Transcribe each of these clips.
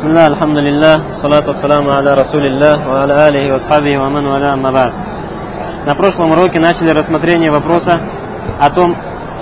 Бисмилlah, алхамдулиллах, салату ассаламу аля расулиллах, ва аля алихи ва асхабихи ва ман валя амма ба'д. На прошлом уроке начали рассмотрение вопроса о том,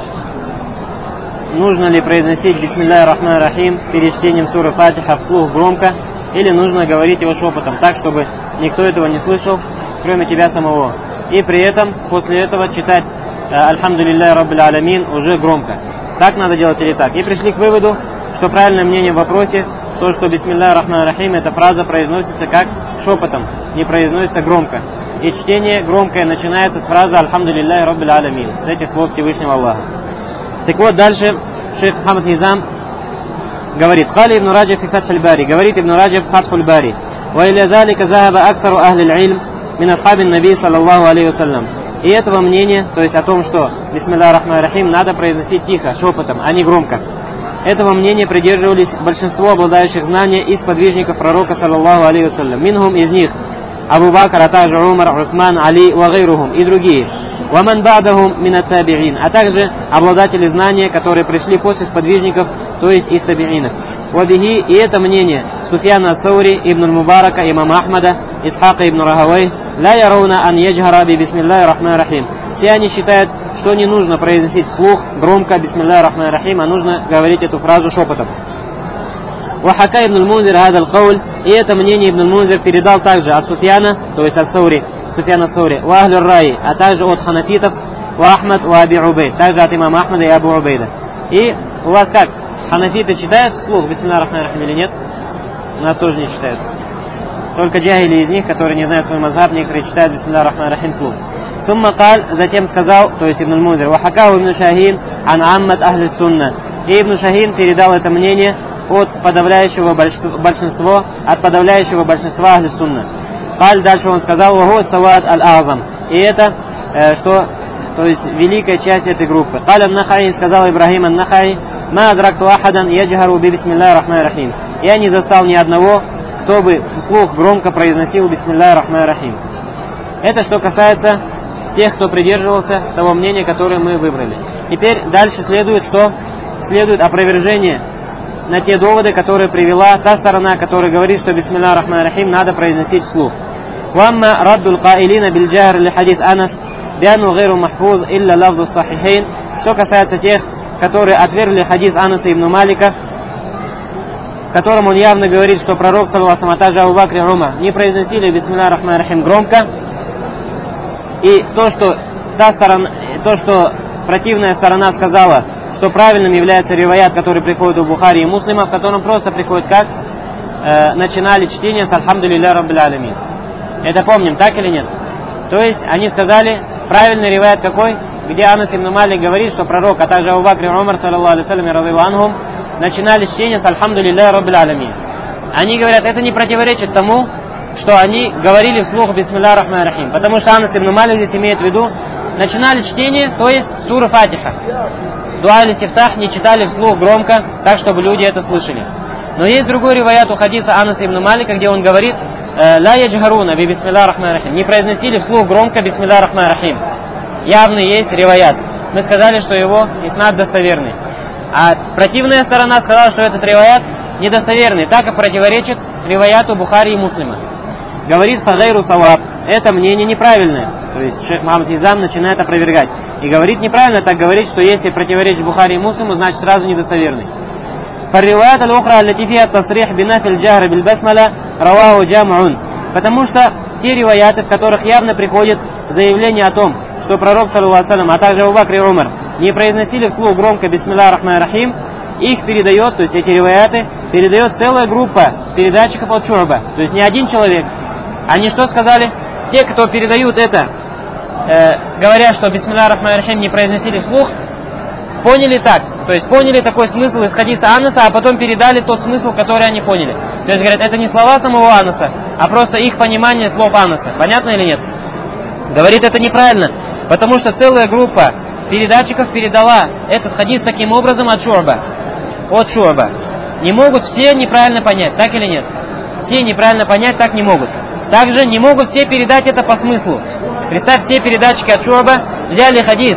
нужно ли произносить Бисмиллах ар-Рахман ар-Рахим перед чтением суры Фатиха вслух громко, или нужно говорить его шепотом, так, чтобы никто этого не слышал, кроме тебя самого. И при этом, после этого, читать Альхамдулиллах Раббил Алямин уже громко. Так надо делать или так? И пришли к выводу, что правильное мнение в вопросе, то, что Бисмиллах ар-Рахман ар-Рахим, эта фраза произносится как шепотом, не произносится громко. И чтение громкое начинается с фразы Альхамдулиллах Раббил Алямин, с этих слов Всевышнего Аллаха. Так вот, дальше шейх Мухаммад Низам говорит: Хали ибн Раджаб фи Фатхуль Бари, говорит ибн Раджаб в Фатхуль Бари, ва иля залика захаба аксару ахли аль-илм мин асхабин наби саллаллаху алейхи вассалям. И этого мнения, то есть о том, что Бисмиллах ар-Рахман ар-Рахим надо произносить тихо, шепотом, а не громко. Этого мнения придерживались большинство обладающих знания из подвижников пророка саллаллаху алейхи вассалям. Минхум, из них Абу Бакр, а также Умар, Усман, Али, ва гайрухум, и другие. Ваман ба'дахум мин ат-таби'ин, а также обладатели знания, которые пришли после сподвижников, то есть из таби'инов. Вабихи, и это мнение Суфьяна ат-Саури, Ибн аль-Мубарака, имама Ахмада, Исхака ибн Рахавай, ла яруна ан яджхара би Бисмиллахи ар-Рахмани ар-Рахим. Все они считают, что не нужно произносить вслух громко Бисмиллахи ар-Рахмани ар-Рахим, а нужно говорить эту фразу шепотом. Вахака ибн аль-Мунзир хада аль-Кауль, и это мнение ибн аль-Мунзир передал также от Суфьяна, то есть от Саури, Суфьяна ас-Саури, ва ахлю ар-Раи, а также от ханафитов, ва Ахмад, ва Аби Убейд, также от имама Ахмада и Абу Убейда. И у вас как? Ханафиты читают вслух Бисмиллахи ар-Рахмани ар-Рахим или нет? У нас тоже не читают. Только джахили из них, которые не знают свой мазхаб, некоторые читают Бисмиллахи ар-Рахмани ар-Рахим вслух. Сумма каль, затем сказал, то есть ибн аль-Мунзир, вахакаху ибн Шахин ан аммат ахли сунна. И ибн Шахин передал это мнение от подавляющего большинства ахли сунна. Каль, дальше он сказал, ваху савад аль-азам. И это, то есть великая часть этой группы. Каль ан-Нахаи, сказал Ибрахим ан-Нахаи, ма адракту ахадан яджхару би Бисмиллахи ар-Рахмани ар-Рахим. Я не застал ни одного, кто бы вслух громко произносил Бисмиллахи ар-Рахмани ар-Рахим. Это что касается тех, кто придерживался того мнения, которое мы выбрали. Теперь дальше следует, что следует опровержение на те доводы, которые привела та сторона, которая говорит, что Бисмиллахи ар-Рахмани ар-Рахим надо произносить вслух. Вамма раддул каилина биль джахр ли хадис Анас биану гайру махфуз илля лафзу сахихейн. Что касается тех, которые отвергли хадис Анаса ибн Малика, в котором он явно говорит, что пророк, саллаллаху алейхи ва саллям, а также Абу Бакр и Умар не произносили Бисмиллахи ар-Рахмани ар-Рахим громко. И то, что противная сторона сказала, что правильным является риваят, который приходит у Бухари и Муслима, в котором просто приходит как начинали чтение с Альхамдулиллах Раббил Алямин. Это помним, так или нет? То есть они сказали, правильный риваят какой? Где Анас ибн Малик говорит, что пророк, а также Абу Бакр и Умар, саллаллаху алейхи ва саллям, радиллаху анхум, начинали чтение с Альхамдулиллах Раббил Алямин. Они говорят, это не противоречит тому, что они говорили вслух Бисмиллахи ар-Рахмани ар-Рахим. Потому что Анас ибн Малик здесь имеет в виду, начинали чтение, то есть сура Фатиха. Дуа аль-Истифтах не читали вслух громко, так, чтобы люди это слышали. Но есть другой риваят у хадиса Анаса ибн Малика, где он говорит, ла яджхаруна би Бисмиллахи ар-Рахмани ар-Рахим. Не произносили вслух громко Бисмиллахи ар-Рахмани ар-Рахим. Явный есть риваят. Мы сказали, что его иснад достоверный. А противная сторона сказала, что этот риваят недостоверный, так и противоречит риваяту Бухари и Муслима. Говорит фагайру саваб, это мнение неправильное. То есть шейх Мухаммад Низам начинает опровергать. И говорит неправильно, так говорит, что если противоречит Бухари и Муслиму, значит сразу недостоверный. Фарриваят аль-ухра аллати фиха тасрих бинафи аль-джахр биль-басмаля раваху джам'ун. Потому что те риваяты, в которых явно приходит заявление о том, что пророк, саллаллаху алейхи ва саллям, а также Абу Бакр и Умар не произносили вслух громко Бисмиллахи ар-Рахмани ар-Рахим, их передает, то есть эти риваяты, передает целая группа передатчиков от Шу'ба. То есть не один человек. Они что сказали? Те, кто передают это, говоря, что Бисмиллахи ар-Рахмани ар-Рахим не произносили вслух, поняли так. То есть поняли такой смысл из хадиса Анаса, а потом передали тот смысл, который они поняли. То есть говорят, это не слова самого Анаса, а просто их понимание слов Анаса. Понятно или нет? Говорит, это неправильно, потому что целая группа передатчиков передала этот хадис таким образом от Шу'ба. Не могут все неправильно понять, так или нет? Все неправильно понять так не могут. Также не могут все передать это по смыслу. Представь, все передатчики от Шу'ба взяли хадис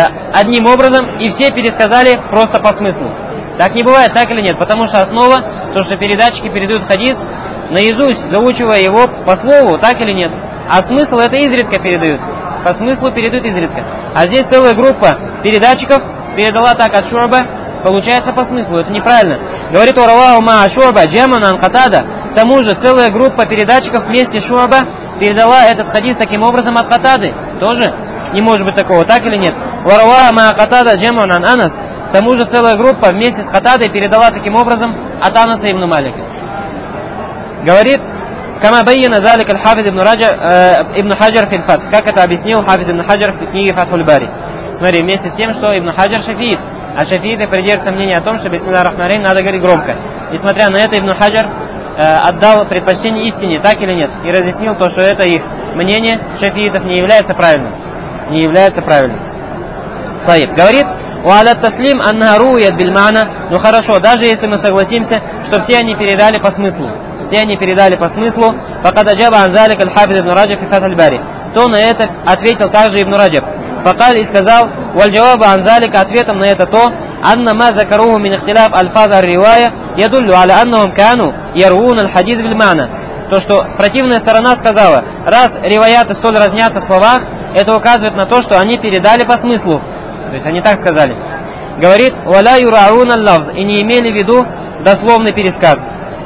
одним образом и все пересказали просто по смыслу. Так не бывает, так или нет? Потому что основа То, что передатчики передают хадис наизусть, заучивая его по слову, так или нет? А смысл это изредка передают. По смыслу передают изредка. А здесь целая группа передатчиков передала так от Шу'ба, получается по смыслу. Это неправильно. Говорит Ураваху ма Шу'ба джаман ан Катада. К тому же целая группа передатчиков вместе с Шу'ба передала этот хадис таким образом от Катады. Тоже не может быть такого, так или нет? Ураваху ма Катада джаман ан Анас. К тому же целая группа вместе с Катадой передала таким образом от Анаса ибн Малика. Говорит, кама байяна залик аль-Хафиз ибн Хаджар фи аль-Фатх. Как это объяснил Хафиз ибн Хаджар в книге Фатхуль Бари. Смотри, вместе с тем, что ибн Хаджар шафиит. А шафииты придерживаются мнения о том, что бисмилlah ар-Рахман ар-Рахим надо говорить громко. Несмотря на это, ибн Хаджар отдал предпочтение истине, так или нет? И разъяснил то, что это их мнение шафиитов не является правильным. Не является правильным. Говорит, «У'аля таслим анна руят бильмана». Ну хорошо, даже если мы согласимся, что все они передали по смыслу. Все они передали по смыслу. «Факад аджаба ан залик аль-Хафиз ибн Раджаб фи Фатхуль Бари». То на это ответил также ибн Раджаб. Факаль и сказал, «Валь джаваба ан залика», ответом на это то, «Анна ма закаруху мин ихтиляф аль-фаз ар-ривая ядуллю аля аннахум кану ярвун аль-хадис бильмана». То, что противная сторона сказала, раз риваяты столь разнятся в словах, это указывает на то, что они передали по смыслу. То есть они так сказали. Говорит, «Валя юрауна аль-лавз», и не имели в виду дословный пересказ.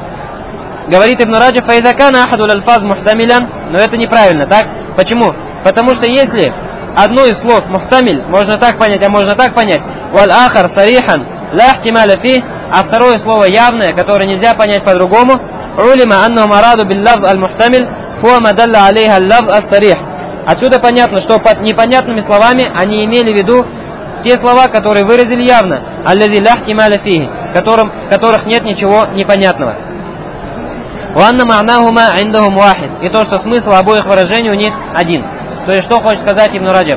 Говорит ибн Раджаб, «Фаидакана ахаду аль-фаз мухтамилян». Но это неправильно, так? Почему? Потому что если одно из слов мухтамиль можно так понять, а можно так понять, «Валь ахар сарихан ла ихтималя фи», а второе слово явное, которое нельзя понять по-другому, «Улима аннахум араду биль-лавз аль-мухтамиль фуа мадалла алейха аль-лавз ас-сарих». Отсюда понятно, что под непонятными словами они имели в виду те слова, которые выразили явно, аллази ла ихтималя фихи, которых нет ничего непонятного. «Ванна ма'нахума индахум вахид», и то, что смысл обоих выражений у них один. То есть, что хочет сказать ибн Раджаб?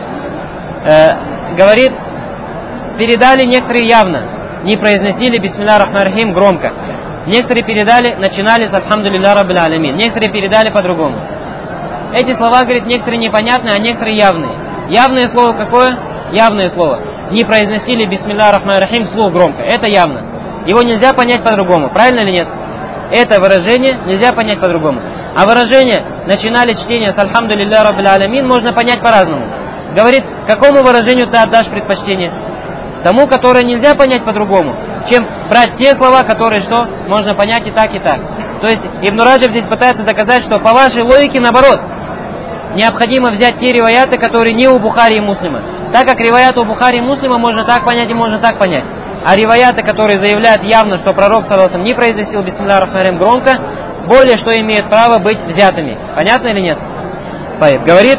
Говорит, передали некоторые явно, не произносили бисмилlah ар-Рахман ар-Рахим громко. Некоторые передали, начинали с альхамдулилля раббил алямин. Некоторые передали по-другому. Эти слова, говорит, некоторые непонятные, а некоторые явные. Явное слово какое? Явное слово. Не произносили бисмилlah ар-Рахман ар-Рахим вслух громко. Это явно. Его нельзя понять по-другому. Правильно или нет? Это выражение нельзя понять по-другому. А выражение «начинали чтение с альхамдулилля раббил алямин» можно понять по-разному. Говорит, какому выражению ты отдашь предпочтение? Тому, которое нельзя понять по-другому, чем брать те слова, которые что можно понять и так, и так. То есть ибн Раджаб здесь пытается доказать, что по вашей логике наоборот. Необходимо взять те риваяты, которые не у Бухари и Муслима. Так как риваяты у Бухари и Муслима можно так понять и можно так понять. А риваяты, которые заявляют явно, что пророк саллаллаху не произносил бисмилlah ар-Рахман ар-Рахим громко, более что имеют право быть взятыми. Понятно или нет? Говорит,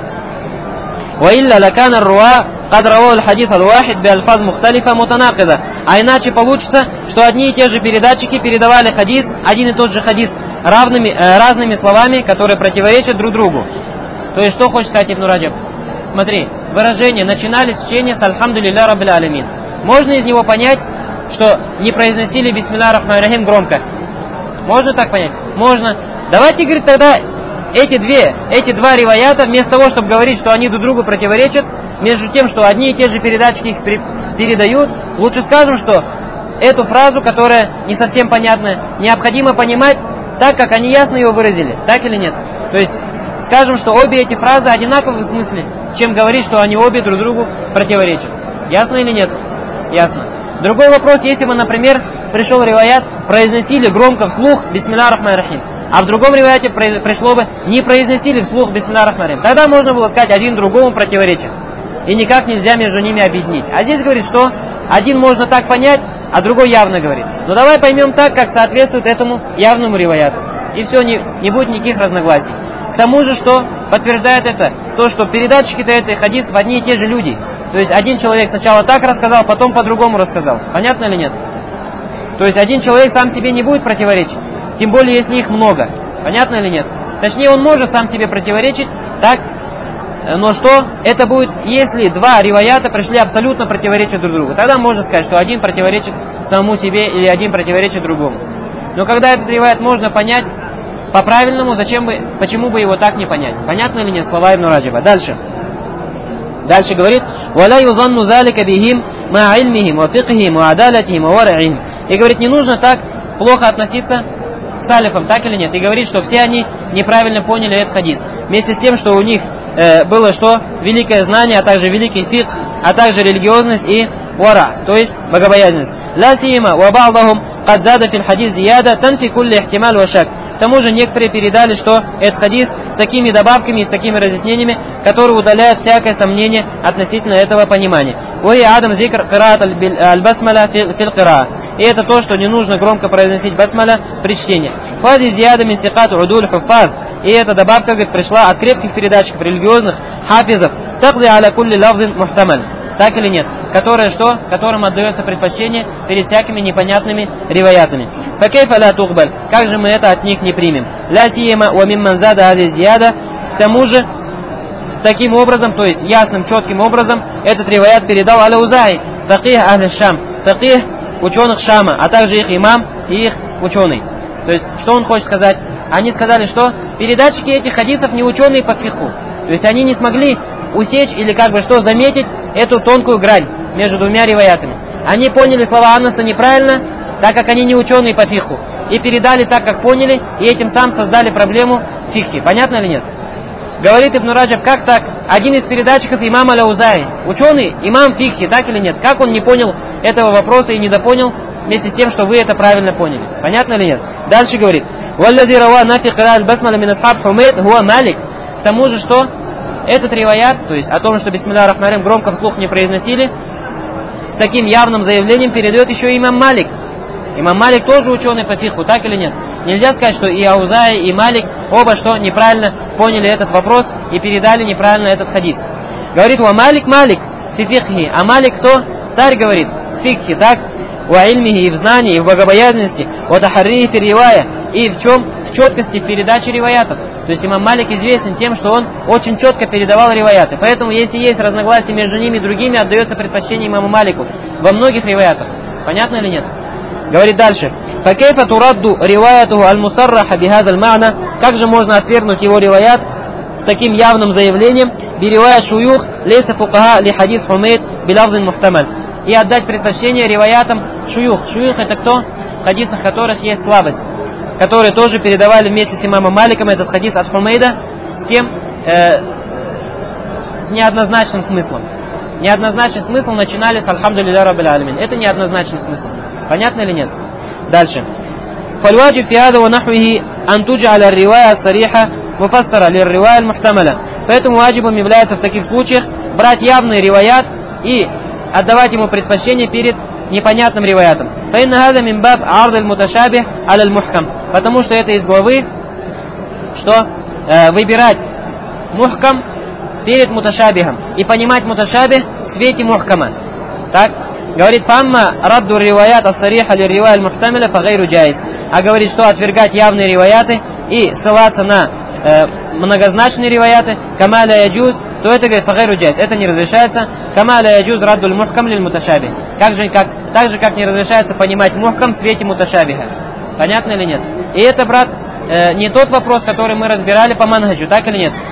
«Ваилля лакана руа кад равау аль-хадис аль-вахид би аль-фаз мухталифа мутанакида». А иначе получится, что одни и те же передатчики передавали хадис, один и тот же хадис разными словами, которые противоречат друг другу. То есть, что хочет сказать ибн Раджаб? Смотри, выражение «начинали с чтения с альхамдулилля раббил алямин». Можно из него понять, что не произносили бисмилlah ар-Рахман ар-Рахим громко? Можно так понять? Можно. Давайте, говорит, тогда эти два риваята, вместо того, чтобы говорить, что они друг другу противоречат, между тем, что одни и те же передатчики их передают, лучше скажем, что эту фразу, которая не совсем понятная, необходимо понимать так, как они ясно ее выразили. Так или нет? То есть, скажем, что обе эти фразы одинаковы в смысле, чем говорить, что они обе друг другу противоречат. Ясно или нет? Ясно. Другой вопрос, если бы, например, пришел риваят, произносили громко вслух бисмилlah ар-Рахман ар-Рахим, а в другом риваяте пришло бы, не произносили вслух бисмилlah ар-Рахман ар-Рахим. Тогда можно было сказать, один другому противоречит. И никак нельзя между ними объединить. А здесь говорит, что один можно так понять, а другой явно говорит. Но давай поймем так, как соответствует этому явному риваяту. И все, не будет никаких разногласий. К тому же, что подтверждает это, то, что передатчики-то этой хадисов одни и те же люди. То есть один человек сначала так рассказал, потом по-другому рассказал. Понятно или нет? То есть один человек сам себе не будет противоречить, тем более если их много. Понятно или нет? Точнее, он может сам себе противоречить, так, но что? Это будет, если два риваята пришли абсолютно противоречат друг другу. Тогда можно сказать, что один противоречит самому себе или один противоречит другому. Но когда этот риваят можно понять по-правильному, почему бы его так не понять? Понятно или нет? Слова ибн Раджаба. Дальше говорит, «Валя юзанну залика бихим ма ильмихим, ва фикхихим, ва адалатихим, ва вар'ихим». И говорит, не нужно так плохо относиться к салифам, так или нет? И говорить, что все они неправильно поняли этот хадис. Вместе с тем, что у них было что? Великое знание, а также великий фикх, а также религиозность и вара, то есть богобоязненность. لا سيما وبعضهم قد زاد في الحديث زيادة تنفي كل احتمال وشك. К тому же некоторые передали, что этот хадис с такими добавками и с такими разъяснениями, которые удаляют всякое сомнение относительно этого понимания. И это то, что не нужно громко произносить басмаля при чтении. И эта добавка, говорит, пришла от крепких передатчиков религиозных хафизов. Так или нет? Которое что? Которым отдается предпочтение перед всякими непонятными риваятами. Как же мы это от них не примем? К тому же, таким образом, то есть ясным, четким образом, этот риваят передал Аля-Узай, факих Ахли-Шам, факих ученых Шама, а также их имам и их ученый. То есть, что он хочет сказать? Они сказали, что передатчики этих хадисов не ученые по фикху. То есть, они не смогли усечь или как бы что заметить эту тонкую грань между двумя риваятами. Они поняли слова Анаса неправильно, так как они не ученые по фикху, и передали так, как поняли, и этим самым создали проблему в фикхе. Понятно или нет? Говорит Ибн Раджаб, как так? Один из передатчиков имам Аля-Узай, ученый, имам фикхи, так или нет? Как он не понял этого вопроса и недопонял вместе с тем, что вы это правильно поняли? Понятно или нет? Дальше говорит, к тому же, что этот риваят, то есть о том, что бисмилля ар-рахман громко вслух не произносили, с таким явным заявлением передает еще имам Малик. Имам Малик тоже ученый по фикху, так или нет? Нельзя сказать, что и Аузай, и Малик оба что неправильно поняли этот вопрос и передали неправильно этот хадис. Говорит, ва Малик фи фикхи. А Малик кто? Царь говорит, фикхи, так? Ва ильмихи, и в знании, и в богобоязненности, ва тахаррихи фи ривая, и в чем? В четкости в передаче риваятов. То есть имам Малик известен тем, что он очень четко передавал риваяты. Поэтому, если есть разногласия между ними и другими, отдается предпочтение имаму Малику во многих риваятах. Понятно или нет? Говорит дальше. فَكَيْفَ تُرَدُّ رِوَايَتُهُ الْمُصَرَّحَ بِهَذَا الْمَعْنَى. Как же можно отвергнуть его риваят с таким явным заявлением? بِرِوَايَةْ شُيُوخ لَيْسَ فُقَهَا لِحَدِيث حُمَيْد بِلَفْظٍ مُحْتَمَلٍ. И отдать предпочтение риваятам шуюх. Шуюх это кто? В хадисах которых есть слабость, которые тоже передавали вместе с имамом Маликом этот хадис от Хумейда с кем? С неоднозначным смыслом. Неоднозначный смысл начинали с «Альхамдулилля Раббил Алямин». Это неоднозначный смысл. Понятно или нет? Дальше. فالواجب في هذا ونحوه أن تجعل الرواية الصريحة مفسرة للرواية المحتملة. Поэтому ваджибом является в таких случаях брать явный риваят и отдавать ему предпочтение перед непонятным риваятом. فإن هذا من باب عرض المتشابه على المحكم. Потому что это из главы, что выбирать мухкам перед муташабихом и понимать муташабих в свете мухкама. Так? Говорит, фамма радду риваят ас-сариха ли-ривая аль-мухтамиля фагайру джайз. А говорит, что отвергать явные риваяты и ссылаться на многозначные риваяты, кама ла яджуз, то это, говорит, фагайру джайз. Это не разрешается. Кама ла яджуз радду аль-мухкам лиль-муташабих. Так же, как не разрешается понимать мухкам в свете муташабиха. Понятно или нет? И это, брат, не тот вопрос, который мы разбирали по манхаджу, так или нет?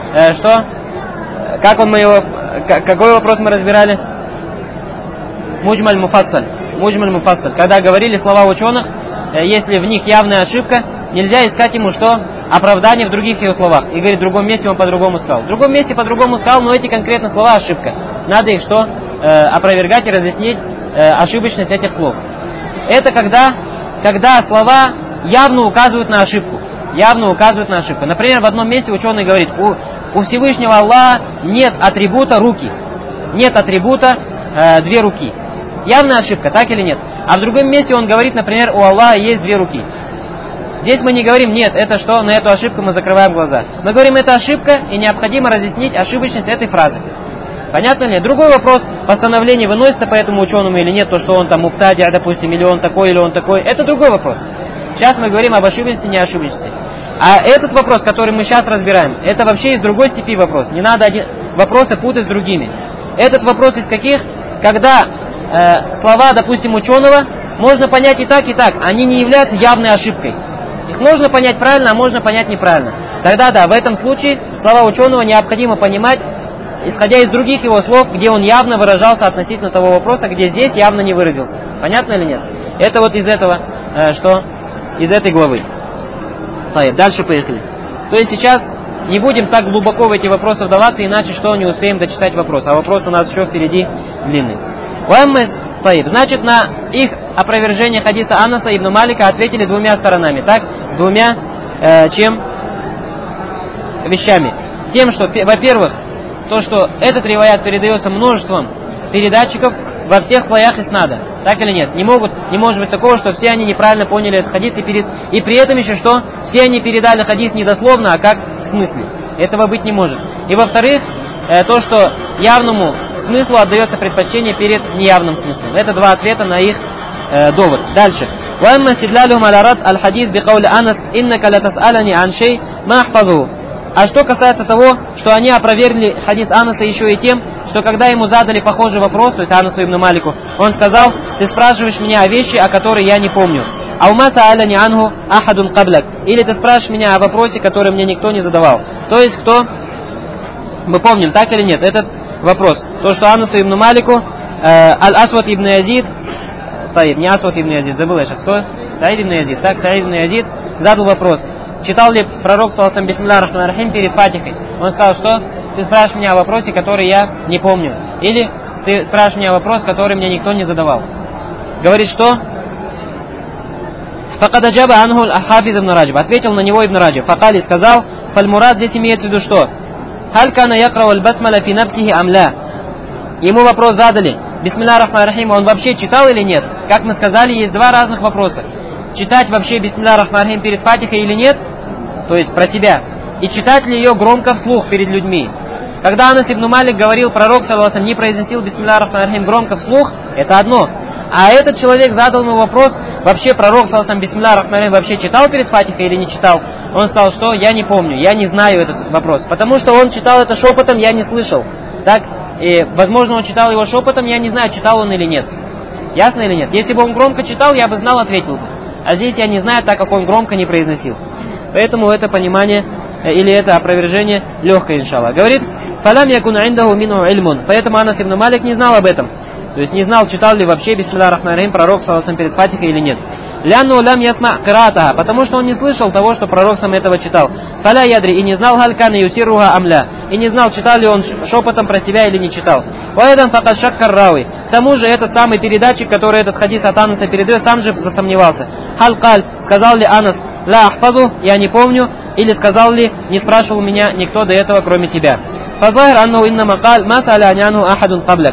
Какой вопрос мы разбирали? Муджмаль муфассаль. Муджмаль муфассаль. Когда говорили слова ученых, если в них явная ошибка, нельзя искать ему что? Оправдание в других его словах. И говорит, в другом месте он по-другому сказал. В другом месте по-другому сказал, но эти конкретно слова ошибка. Надо их что? Опровергать и разъяснить ошибочность этих слов. Это когда слова явно указывают на ошибку. Явно указывают на ошибку. Например, в одном месте ученый говорит, у Всевышнего Аллаха нет атрибута руки. Нет атрибута две руки. Явная ошибка, так или нет? А в другом месте он говорит, например, у Аллаха есть две руки. Здесь мы не говорим, нет, это что, на эту ошибку мы закрываем глаза. Мы говорим, это ошибка, и необходимо разъяснить ошибочность этой фразы. Понятно ли? Другой вопрос, постановление выносится по этому ученому или нет, то, что он там муптадия, допустим, или он такой, это другой вопрос. Сейчас мы говорим об ошибочности, не ошибочности. А этот вопрос, который мы сейчас разбираем, это вообще из другой степи вопрос. Не надо вопросы путать с другими. Этот вопрос из каких? Когда слова, допустим, ученого можно понять и так, они не являются явной ошибкой. Их можно понять правильно, а можно понять неправильно. Тогда да, в этом случае слова ученого необходимо понимать, исходя из других его слов, где он явно выражался относительно того вопроса, где здесь явно не выразился. Понятно или нет? Это вот из этого, что из этой главы. Дальше поехали. То есть сейчас не будем так глубоко в эти вопросы вдаваться, иначе что, не успеем дочитать вопрос. А вопрос у нас еще впереди длинный. Значит, на их опровержение хадиса Анаса ибн Малика ответили двумя сторонами. Так, двумя вещами. Тем, что, во-первых, то, что этот риваят передается множеством передатчиков во всех слоях иснада. Так или нет? Не может быть такого, что все они неправильно поняли этот хадис, и при этом еще что? Все они передали хадис не дословно, а как в смысле. Этого быть не может. И во-вторых, то, что явному смыслу отдается предпочтение перед неявным смыслом. Это два ответа на их довод. Дальше. وَأَمَّا اسْتِدْلَالُهُمْ عَلَى رَدِّ الْحَدِيثِ بِقَوْلِ أَنَسَ إِنَّكَ لَتَسْأَلَنِي عَنْ شَيْءٍ مَا أَحْفَظُهُ. А что касается того, что они опровергли хадис Анаса еще и тем, что когда ему задали похожий вопрос, то есть Анасу ибн Малику, он сказал: ты спрашиваешь меня о вещи, о которой я не помню. «Аума са'аляни анху ахадун каблак». Или ты спрашиваешь меня о вопросе, который мне никто не задавал. То есть кто? Мы помним, так или нет, этот вопрос. То, что Анасу ибн Малику, Аль-Асвад ибн Язид, не Асвад ибн Язид, забыл я сейчас, кто? Саид ибн Язид. Так, Саид ибн Язид задал вопрос: читал ли пророк саллаллаху бисмиллахи рахмани рахим перед Фатихой? Он сказал, что ты спрашиваешь меня о вопросе, который я не помню. Или ты спрашиваешь меня о вопросе, который мне никто не задавал. Говорит, что? Факад аджаба анху аль-Хафиз ибн Раджаб. Ответил на него ибн Раджаб. Факали сказал: фаль-мурад, здесь имеется в виду что? Халь кана якрау аль-басмаля фи нафсихи амля. Ему вопрос задали: бисмиллахи рахмани рахим, он вообще читал или нет? Как мы сказали, есть два разных вопроса. Читать вообще бисмиллахи рахмани рахим перед Фатихой или нет, то есть про себя, и читать ли ее громко вслух перед людьми. Когда Анас ибн Малик говорил, пророк саллаллаху не произносил бисмиллахи рахмани рахим громко вслух, это одно. А этот человек задал ему вопрос: вообще пророк саллаллаху бисмиллахи рахмани рахим вообще читал перед Фатихой или не читал? Он сказал, что я не помню, я не знаю этот вопрос, потому что он читал это шепотом, я не слышал. Так, и возможно он читал его шепотом, я не знаю, читал он или нет. Ясно или нет? Если бы он громко читал, я бы знал, ответил бы. А здесь я не знаю, так как он громко не произносил. Поэтому это понимание или это опровержение легкое, иншаллах. Говорит: «Фалам якун индаху минху ильмун». Поэтому Анас ибн Малик не знал об этом. То есть не знал, читал ли вообще бисмиллахи рахмани рахим пророк саллаллаху перед Фатихой или нет. «Лянну лям ясма кираатаха», потому что он не слышал того, что пророк сам этого читал. «Фаля ядри», и не знал халькана юсирруха амля, и не знал, читал ли он шепотом про себя или не читал. «Ваэдан факад шаккар рауи». К тому же этот самый передатчик, который этот хадис от Анаса передает, сам же засомневался. «Халькаль», сказал ли Анас: «Ла ахфазу», я не помню, или сказал ли: не спрашивал меня никто до этого, кроме тебя. «Фазахир анну инна макаль ма са'аля анянху ахадун кабляк».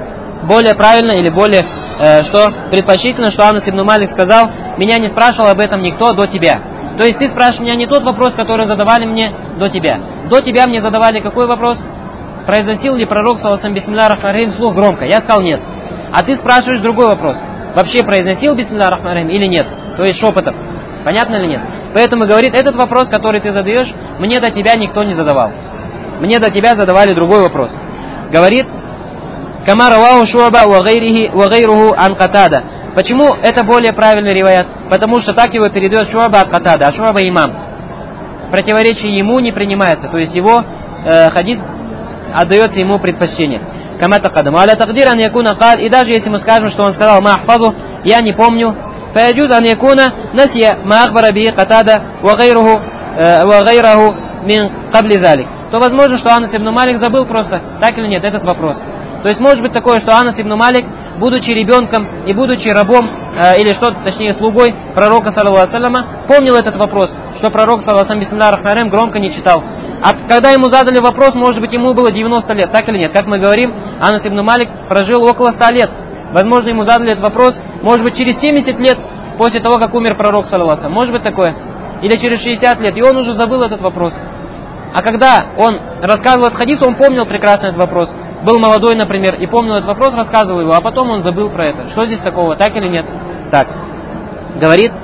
Более правильно или более предпочтительно, что Анас ибн Малик сказал: меня не спрашивал об этом никто до тебя. То есть ты спрашиваешь меня не тот вопрос, который задавали мне до тебя. До тебя мне задавали какой вопрос? Произносил ли пророк саллаллаху бисмиллахи рахмани рахим вслух громко? Я сказал нет. А ты спрашиваешь другой вопрос: вообще произносил бисмиллахи рахмани рахим или нет? То есть шепотом. Понятно или нет? Поэтому говорит, этот вопрос, который ты задаешь, мне до тебя никто не задавал. Мне до тебя задавали другой вопрос. Говорит: «Кама раваху Шу'ба ва гайруху ан Катада». Почему это более правильный риваят? Потому что так его передает Шу'ба от Катада, а Шу'ба имам. Противоречие ему не принимается, то есть его хадис отдается ему предпочтение. Кама такадам. Аля тагдир ан якуна кал. И даже если мы скажем, что он сказал: ма ахфазу, я не помню. Фаяджуз ан якуна насия ма ахбара би Катада ва гайраху мин кабли залик. То возможно, что Анас ибн Малик забыл просто, так или нет, этот вопрос. То есть может быть такое, что Анас ибн Малик, будучи ребенком и будучи рабом, или что, точнее слугой пророка саллаллаху алейхи ва салляма, помнил этот вопрос, что пророк саллаллаху бисмиллахи рахмани рахим громко не читал. А когда ему задали вопрос, может быть ему было 90 лет, так или нет? Как мы говорим, Анас ибн Малик прожил около 100 лет. Возможно, ему задали этот вопрос, может быть, через 70 лет после того, как умер пророк саллаллаху алейхи ва саллям. Может быть такое? Или через 60 лет, и он уже забыл этот вопрос. А когда он рассказывал этот хадис, он помнил прекрасно этот вопрос. Был молодой, например, и помнил этот вопрос, рассказывал его, а потом он забыл про это. Что здесь такого, так или нет? Так. Говорит: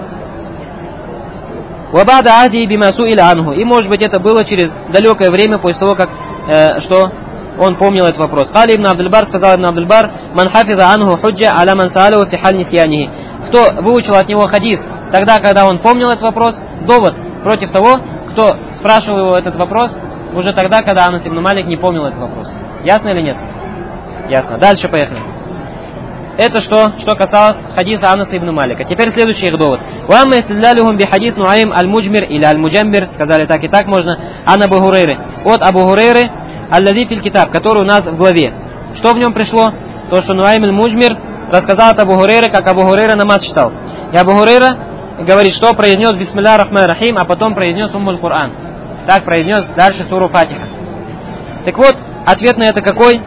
«Вабада ахди бимасу или анху». И может быть это было через далекое время после того, как что он помнил этот вопрос. Хали ибн Абдул-Бар, сказал ибн Абдул-Бар: «Ман хафиза анху худжа аля ман саалаху фи халь нисьянихи». Кто выучил от него хадис тогда, когда он помнил этот вопрос, довод против того, кто спрашивал его этот вопрос уже тогда, когда Анас ибн Малик не помнил этот вопрос. Ясно или нет? Ясно. Дальше поехали. Это что касалось хадиса Анаса ибн Малика. Теперь следующий их довод. «Уамма истидлялюхум би хадис Нуаим аль-Муджмир» или аль-Муджамбир, сказали так и так можно, ан Абу Хурейры. От Абу Хурейры аль-Лади фил китаб, который у нас в главе. Что в нем пришло? То, что Нуаим аль-Муджмир рассказал от Абу Хурейры, как Абу Хурейра намаз читал. И Абу Хурейра говорит, что произнес бисмилля рахман рахим, а потом произнес Уммуль Кур'ан. Так произнес дальше суру Фатиха. Так вот, ответ на это какой?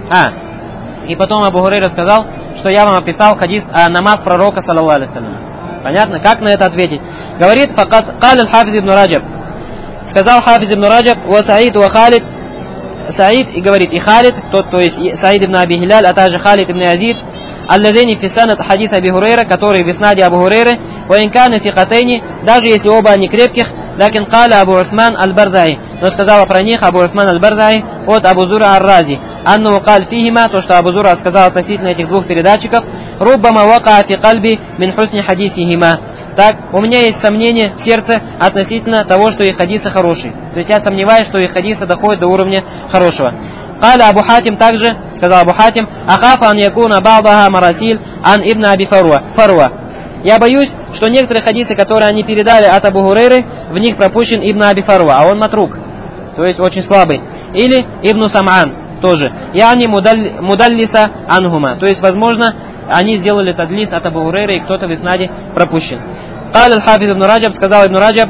И потом Абу Хурейра сказал, что я вам описал хадис намаз пророка, саллаллаху алейхи вассалям. Понятно? Как на это ответить? Говорит, факат каль аль-Хафиз ибн Раджаб. Сказал Хафиз ибн Раджаб, ва Саид, ва Халид. Саид, и говорит, и Халид, то есть Саид ибн Аби Хиляль, а также Халид ибн Азид, аллазини фи санад хадис Аби Хурейра, которые в иснаде Абу Хурейры, ва инканы фикатейни, даже если оба они крепких, лакин каля Абу Усман аль-Барзай, но сказала про них Абу Усман аль-Барзай от Абу Зура ар-Рази, анну каль фихима, то, что Абу Зура сказал относительно этих двух передатчиков, руббама вака фи кальби мин хусни хадисихима. Так, у меня есть сомнение в сердце относительно того, что их хадисы хорошие. То есть я сомневаюсь, что их хадисы доходят до уровня хорошего. Каля Абу Хатим также, сказал Абу Хатим, ахафа ан якуна ба'даха марасиль ан ибн Аби Фаруа. Я боюсь, что некоторые хадисы, которые они передали от Абу Хурейры, в них пропущен ибн Аби Фаруа, а он матрук, то есть очень слабый. Или ибн Сам'ан тоже. Яни мудаллиса ангума, то есть, возможно, они сделали тадлис от Абу Хурейры, и кто-то в иснаде пропущен. Каль аль-Хафиз ибн Раджаб, сказал ибн Раджаб,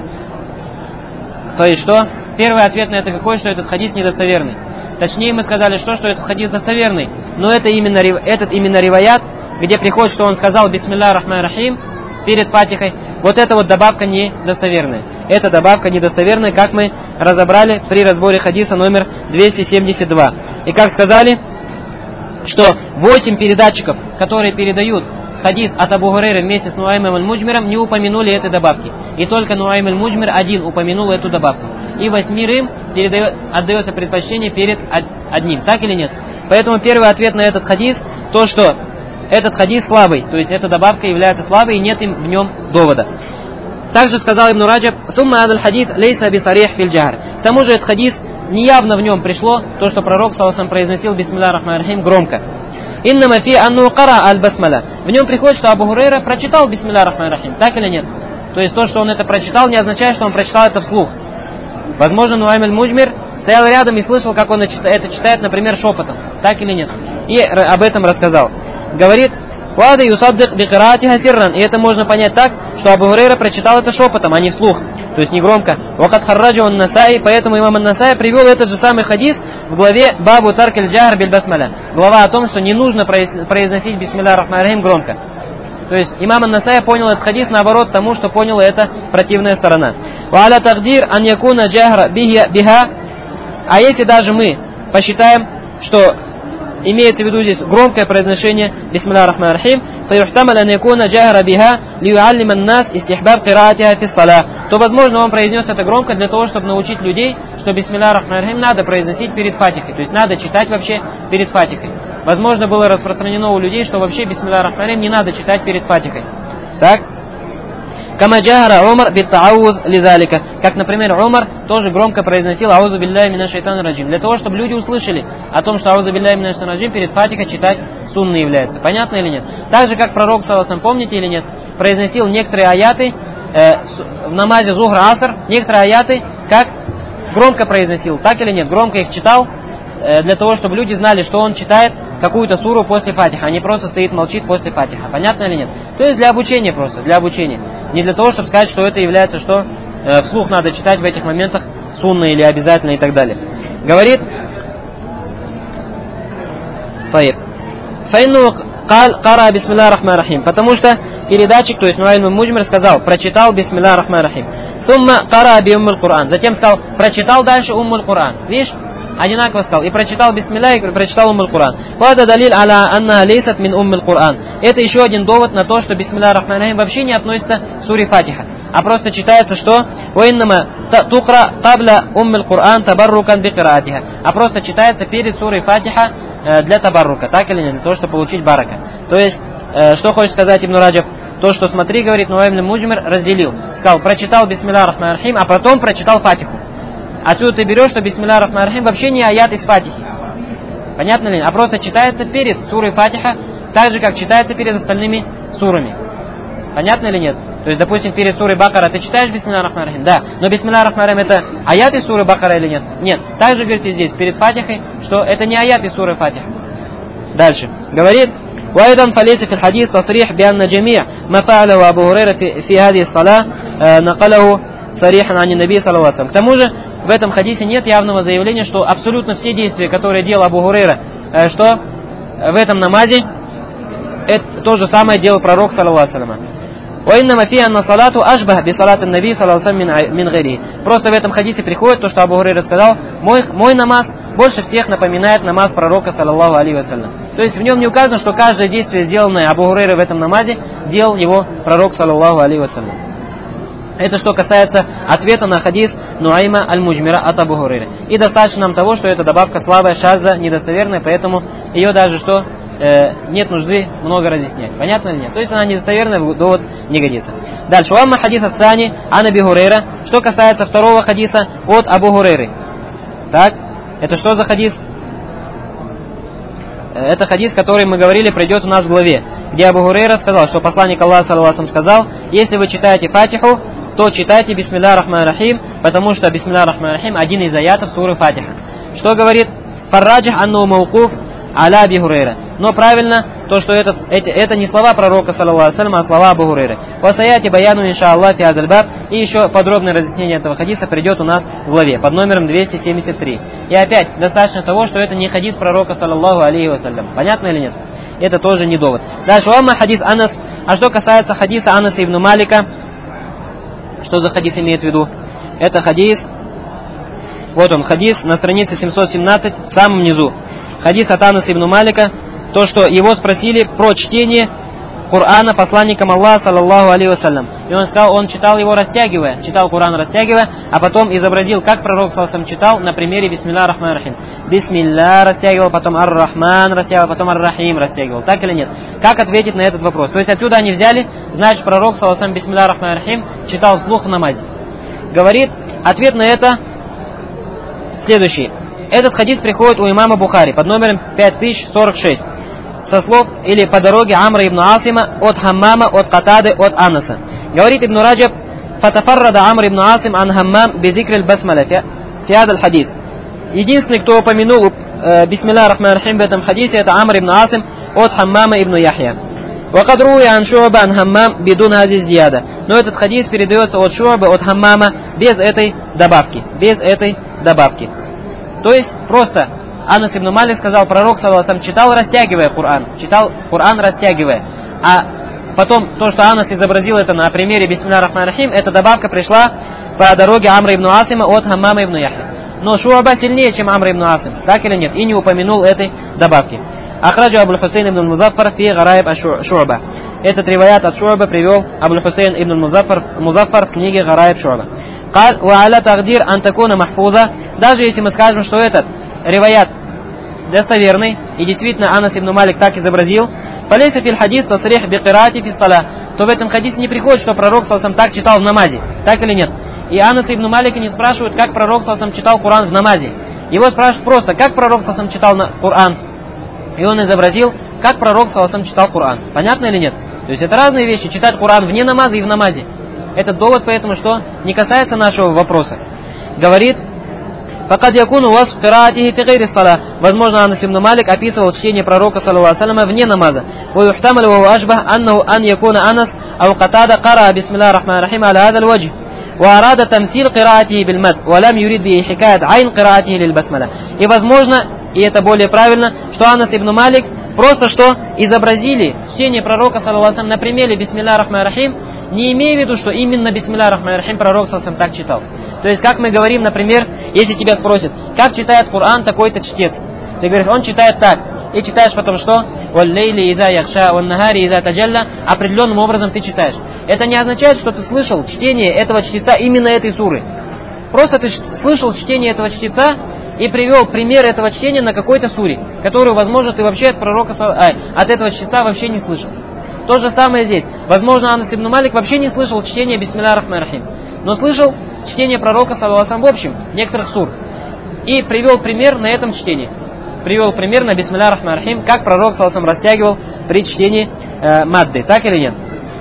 то есть что? Первый ответ на это какой, что этот хадис недостоверный. Точнее, мы сказали, что этот хадис достоверный, но это именно риваят, где приходит, что он сказал бисмилля рахман рахим перед Фатихой, вот эта вот добавка недостоверная. Эта добавка недостоверная, как мы разобрали при разборе хадиса номер 272. И как сказали, что 8 передатчиков, которые передают хадис от Абу Хурейры вместе с Нуаймом аль-Муджмиром, не упомянули этой добавки. И только Нуайм аль-Муджмир один упомянул эту добавку. И 8 им отдается предпочтение перед одним. Так или нет? Поэтому первый ответ на этот хадис, то, что этот хадис слабый, то есть эта добавка является слабой и нет в нем довода. Также сказал Ибн Раджаб, сумма адаль хадис лейса бисарих филь джахр. К тому же этот хадис, неявно в нем пришло то, что пророк саллаллаху произносил бисмилля рахман рахим громко. Иннама фи анну кара аль-басмаля. В нем приходит, что Абу Хурейра прочитал бисмилля рахман рахим. Так или нет? То есть то, что он это прочитал, не означает, что он прочитал это вслух. Возможно, Нуайм аль-Муджмир стоял рядом и слышал, как он это читает, например, шепотом. Так или нет? И об этом рассказал. Говорит, «Вада юсаддик бикираатиха сирран». И это можно понять так, что Абу Хурейра прочитал это шепотом, а не вслух. То есть не громко. «Вахат харраджа он насаи». Поэтому имам ан-Насаи привел этот же самый хадис в главе «Бабу тарк аль-джахр биль басмаля». Глава о том, что не нужно произносить бисмилля рахман рахим громко. То есть имам ан-Насаи понял этот хадис наоборот тому, что поняла эта противная сторона. «Ва'аля тагдир ан якуна джахра биха». А если даже мы посчитаем, что имеется в виду здесь громкое произношение бисмилля рахман рахим, то юхтамаль ан якуна джахра биха лиюаллима ан-нас истихбаб қираатиха фи ссалах, то возможно он произнес это громко для того, чтобы научить людей, что бисмилля рахман рахим надо произносить перед Фатихой, то есть надо читать вообще перед Фатихой. Возможно, было распространено у людей, что вообще бисмилля рахман рахим не надо читать перед Фатихой. Так? Кама джахара Умар биттауз лизалика. Как, например, Умар тоже громко произносил аузу билляхи минаш шайтанир раджим. Для того, чтобы люди услышали о том, что аузу билляхи минаш шайтанир раджим перед Фатихой читать сунной является. Понятно или нет? Так же, как пророк, саллаллаху, помните или нет, произносил некоторые аяты в намазе Зухр Аср, некоторые аяты как громко произносил. Так или нет? Громко их читал для того, чтобы люди знали, что он читает какую-то суру после Фатиха, а не просто стоит, молчит после Фатиха. Понятно или нет? То есть для обучения просто, для обучения. Не для того, чтобы сказать, что это является, что вслух надо читать в этих моментах сунна или обязательно и так далее. Говорит, файну кара бисмилля рахман рахим, потому что передатчик, то есть Нуайм аль-Муджмир сказал, прочитал бисмилля рахман рахим. Сумма кара би уммуль Кур'ан. Затем сказал, прочитал дальше уммуль Кур'ан. Видишь? Одинаково сказал. И прочитал бисмилля, и прочитал уммуль Кур'ан. Вада далиль аля анна лейсат мин уммуль Кур'ан. Это еще один довод на то, что бисмилля рахман рахим вообще не относится к суре Фатиха. А просто читается, что «Уиннама тукра табля уммуль Кур'ан табаррукан бикираатиха». А просто читается перед сурой Фатиха для табаррука. Так или нет? Для того, чтобы получить барака. То есть, что хочет сказать Ибн Раджаб? То, что смотри, говорит Нуайм аль-Муджмир, разделил. Сказал, прочитал бисмилля рахман рахим, а потом прочитал Фатиху. Отсюда ты берешь, что бисмилля рахман рахим вообще не аят из Фатихи. Понятно ли? А просто читается перед сурой Фатиха, так же, как читается перед остальными сурами. Понятно или нет? То есть, допустим, перед сурой Бакара ты читаешь бисмилля ар-Рахман ар-Рахим? Да. Но бисмилля ар-Рахман ар-Рахим это аят из суры Бакара или нет? Нет. Также говорите здесь, перед Фатихой, что это не аят из суры Фатиха. Дальше. Говорит: وأيضا فليس في الحديث تصريح بأن جميع ما فعله أبو هريرة في هذه الصلاة نقله صريحا عن النبي صلى الله عليه وسلم. К тому же в этом хадисе нет явного заявления, что абсолютно все действия, которые делал Абу Хурейра, что в этом намазе, это то же самое делал пророк, саллаллаху алейхи ва саллям. وإنما فيه أن صلاته أشبه بصلاة النبي صلى الله عليه وسلم من غيره. Просто в этом хадисе приходит то, что Абу Хурейра сказал: мой намаз больше всех напоминает намаз пророка, саллаллаху алейхи ва саллям. То есть в нем не указано, что каждое действие, сделанное Абу Хурейра в этом намазе, делал его пророк, саллаллаху алейхи ва саллям. Это что касается ответа на хадис Нуайма аль-Муджмира от Абу Хурейры. И достаточно нам того, что эта добавка слабая, шазда, недостоверная, поэтому ее даже что нет нужды много разъяснять. Понятно или нет? То есть она недостоверная, довод не годится. Дальше. Уамма хадис ат-Сани ан Аби Хурейра. Что касается второго хадиса от Абу Хурейры. Так, это что за хадис? Это хадис, который мы говорили, пройдет у нас в главе, где Абу Хурейра сказал, что посланник Аллаха, саллаллаху алейхи ва саллям, сказал: если вы читаете Фатиху, то читайте бисмилля ар-Рахман ар-Рахим, потому что бисмилля ар-Рахман ар-Рахим один из аятов суры Фатиха. Что говорит? Фарраджих анну мауқуф аля Аби Хурейра. Но правильно то, что это не слова пророка, саллаллаху алейхи ва саллям, а слова Абу Хурейры. Васаяти баяну иншааллах фи хазаль баб. И еще подробное разъяснение этого хадиса придет у нас в главе под номером 273. И опять достаточно того, что это не хадис пророка, саллаллаху алейхи ва саллям. Понятно или нет? Это тоже не довод. Дальше. Уамма хадис Анас. А что касается хадиса Анаса ибн Малика, что за хадис имеет в виду? Это хадис, вот он, хадис на странице 717 в самом низу. Хадис от Анаса ибн Малика, то, что его спросили про чтение Корана посланником Аллаха, саллаллаху алейхи ва саллям. И он сказал, он читал его растягивая, читал Коран растягивая, а потом изобразил, как пророк саллаллаху алейхи ва саллям читал на примере бисмилля ар-Рахман ар-Рахим. Бисмилля растягивал, потом ар-Рахман растягивал, потом ар-Рахим растягивал. Так или нет? Как ответить на этот вопрос? То есть отсюда они взяли, значит, пророк саллаллаху алейхи ва саллям бисмилля ар-Рахман ар-Рахим читал вслух в намазе. Говорит, ответ на это следующий. Этот хадис приходит у имама Бухари под номером 5046. Со слов или по дороге Амра ибн Асима от Хаммама, от Катады, от Анаса. Говорит Ибн Раджаб: фатафаррада Амр ибн Асим ан Хаммам бидикр аль-басмаля фи хадал хадис. Единственный, кто упомянул бисмилля ар-Рахман ар-Рахим в этом хадисе, это Амр ибн Асим от Хаммама ибн Яхья. Вакад руи ан Шу'ба ан Хаммам бидун хази зияда. Но этот хадис передается от Шу'бы, от Хаммама без этой добавки. Без этой добавки. То есть просто Анас ибн Малик сказал, пророк саллаллаху алейхи ва саллям читал, растягивая Коран. Читал Коран, растягивая. А потом то, что Анас изобразил это на примере бисмилля ар-Рахман ар-Рахим, эта добавка пришла по дороге Амра ибн Асима от Хаммама ибн Яхья. Но Шу'ба сильнее, чем Амр ибн Асим. Так или нет? И не упомянул этой добавки. Ахраджа Абуль Хусейн ибн Музаффар фи гараиб аш-Шу'ба. Этот риваят от Шу'ба привел Абуль Хусейн ибн Музаффар в книге Гараиб Шу'ба. Кал ва аля тагдир ан такуна махфуза. Даже если мы скажем, что этот риваят достоверный, и действительно Анас ибн Малик так изобразил, фалейса фил хадис тасрих би кираати фи салах, то в этом хадисе не приходит, что пророк саллаллаху алейхи ва саллям так читал в намазе. Так или нет? И Анас ибн Малика не спрашивают, как пророк саллаллаху алейхи ва саллям читал Коран в намазе. Его спрашивают просто, как пророк саллаллаху алейхи ва саллям читал Коран. И он изобразил, как пророк саллаллаху алейхи ва саллям читал Коран. Понятно или нет? То есть это разные вещи, читать Коран вне намаза и в намазе. Этот довод, поэтому, что не касается нашего вопроса. Говорит, факад якуну вас в кираатихи фи гайри салах. Возможно, Анас ибн Малик описывал чтение пророка, саллаллаху алейхи ва саллям, вне намаза. Ва юхтамалу ва ашбах аннаху ан якуна Анас ау Катада кара бисмилля ар-Рахман ар-Рахим аля хадал ваджх. Ва арада тамсил кираатихи биль мад. Ва лам юрид би хикаят айн кираатихи лиль басмаля. И возможно, и это более правильно, что Анас ибн Малик просто что изобразили чтение пророка, саллаллаху алейхи ва саллям, на примере бисмилля ар-Рахман ар-Рахим, не имея в виду, что именно бисмилля ар-Рахман ар-Рахим пророк саллаллаху алейхи ва саллям так читал. То есть, как мы говорим, например, если тебя спросят, как читает Коран такой-то чтец, ты говоришь, он читает так, и читаешь потом что? «Валлейли иза яхша, ваннагари иза таджалля», определенным образом ты читаешь. Это не означает, что ты слышал чтение этого чтеца именно этой суры. Просто ты слышал чтение этого чтеца и привел пример этого чтения на какой-то суре, которую, возможно, ты вообще от пророка, от этого чтеца вообще не слышал. То же самое здесь. Возможно, Анас ибн Малик вообще не слышал чтения бисмилля ар-Рахман ар-Рахим, но слышал чтение пророка, саллаллаху алейхи ва саллям, в общем, некоторых сур. И привел пример на этом чтении. привел примерно бисмилля рахман рахим, как пророк саллаллаху алейхи растягивал при чтении мадды. Так или нет?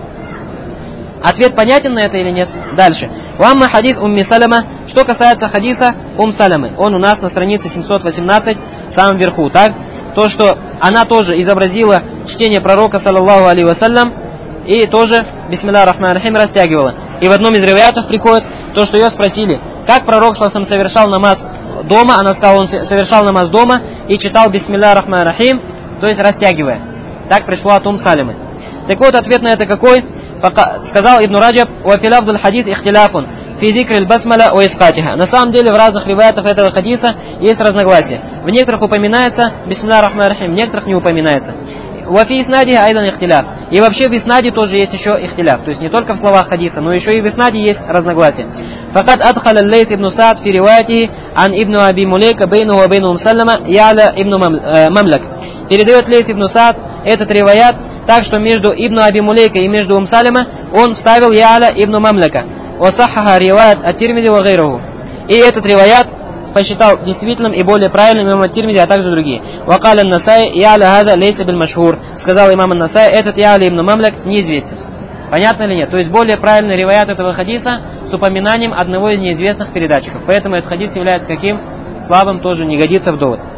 Ответ понятен на это или нет? Дальше. Вамма хадис Умми Салама. Что касается хадиса Саламы, он у нас на странице 718 в самом верху. Так? То, что она тоже изобразила чтение пророка, саллаллаху алейхи вассалям, и тоже бисмилля рахман рахим растягивала. И в одном из риваятов приходит то, что ее спросили, как пророк саллаллаху алейхи совершал намаз дома. Она сказала, он совершал намаз дома и читал бисмилля рахман рахим, то есть растягивая. Так пришло от Саламы. Так вот, ответ на это какой? Сказал Ибн Раджаб: «Ва фи лафзил хадис ихтиляфун фи зикрил басмаля ва искатиха». На самом деле в разных риваятах этого хадиса есть разногласия. В некоторых упоминается бисмилля рахман рахим, в некоторых не упоминается. Ва фи иснади айдан ихтиляф. И вообще в иснаде тоже есть еще ихтиляф. То есть не только в словах хадиса, но еще и в иснаде есть разногласия. Факат адхаля Лейс ибн Саад фи риваятихи ан ибн Аби Мулейка бейну ва бейну Салама я'ля ибн Мамлак. Передает Лейс ибн Саад этот риваят так, что между Ибн Аби Мулейка и между Салама он вставил Я'ля ибн Мамлака. Васахаха риваят ат-Тирмизи ва гайруху. И этот риваят посчитал действительным и более правильным имам ат-Тирмизи, а также другие. Вакаля ан-Насай Я'ля хада лейса бил машхур. Сказал имам ан-Насай, этот Я'ля ибн Мамлак неизвестен. Понятно или нет? То есть более правильный риваят этого хадиса с упоминанием одного из неизвестных передатчиков. Поэтому этот хадис является каким? Слабым, тоже не годится в довод.